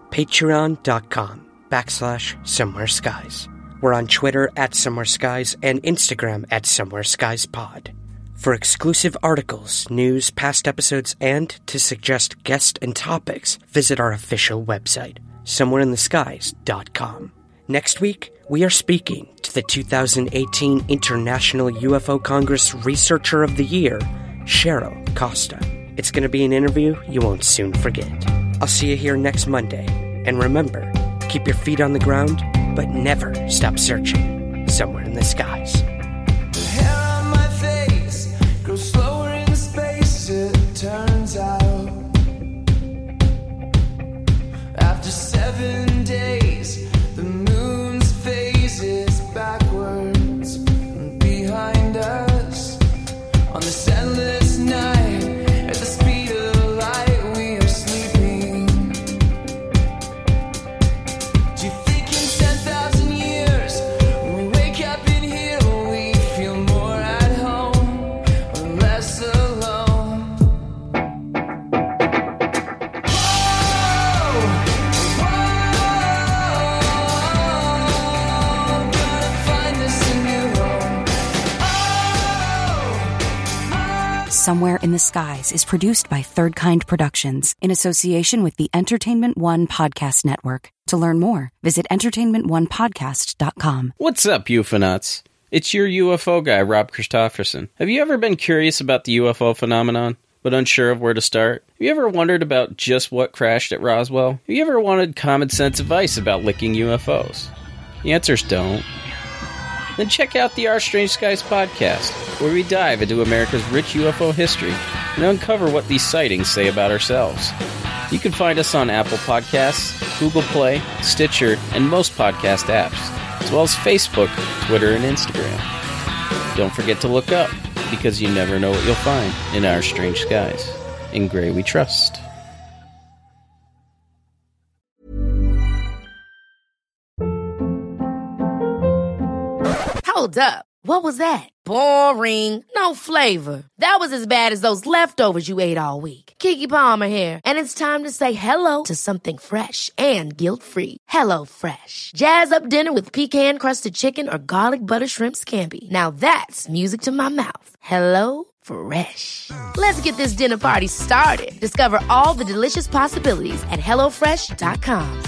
patreon.com/SomewhereSkies. We're on Twitter @SomewhereSkies and Instagram @SomewhereSkiesPod. For exclusive articles, news, past episodes, and to suggest guests and topics, visit our official website, somewhereintheskies.com. Next week, we are speaking to the 2018 International UFO Congress Researcher of the Year, Cheryl Costa. It's going to be an interview you won't soon forget. I'll see you here next Monday. And remember, keep your feet on the ground, but never stop searching somewhere in the skies. The hair on my face grows slower in space, it turns out. After 7 days, the moon's phase is backwards behind us. On this endless night, at the speed of light, we are sleeping. Do you think in 10,000 years, when we wake up in here, we feel more at home or less alone? Whoa, gonna find us a new home. Somewhere in the Skies is produced by Third Kind Productions in association with the Entertainment One Podcast Network. To learn more, visit entertainmentonepodcast.com. What's up, UFOnauts? It's your UFO guy, Rob Christofferson. Have you ever been curious about the UFO phenomenon, but unsure of where to start? Have you ever wondered about just what crashed at Roswell? Have you ever wanted common sense advice about licking UFOs? The answer's don't. Then check out the Our Strange Skies podcast, where we dive into America's rich UFO history and uncover what these sightings say about ourselves. You can find us on Apple Podcasts, Google Play, Stitcher, and most podcast apps, as well as Facebook, Twitter, and Instagram. Don't forget to look up, because you never know what you'll find in Our Strange Skies. In Grey we trust. Hold up. What was that? Boring. No flavor. That was as bad as those leftovers you ate all week. Keke Palmer here, and it's time to say hello to something fresh and guilt-free. Hello Fresh. Jazz up dinner with pecan-crusted chicken or garlic butter shrimp scampi. Now that's music to my mouth. Hello Fresh. Let's get this dinner party started. Discover all the delicious possibilities at HelloFresh.com.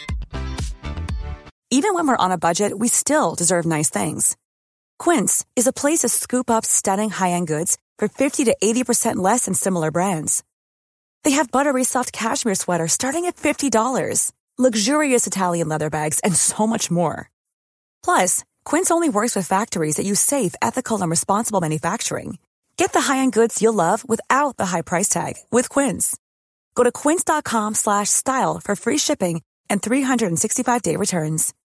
Even when we're on a budget, we still deserve nice things. Quince is a place to scoop up stunning high-end goods for 50 to 80% less than similar brands. They have buttery soft cashmere sweaters starting at $50, luxurious Italian leather bags, and so much more. Plus, Quince only works with factories that use safe, ethical, and responsible manufacturing. Get the high-end goods you'll love without the high price tag with Quince. Go to quince.com/style for free shipping and 365-day returns.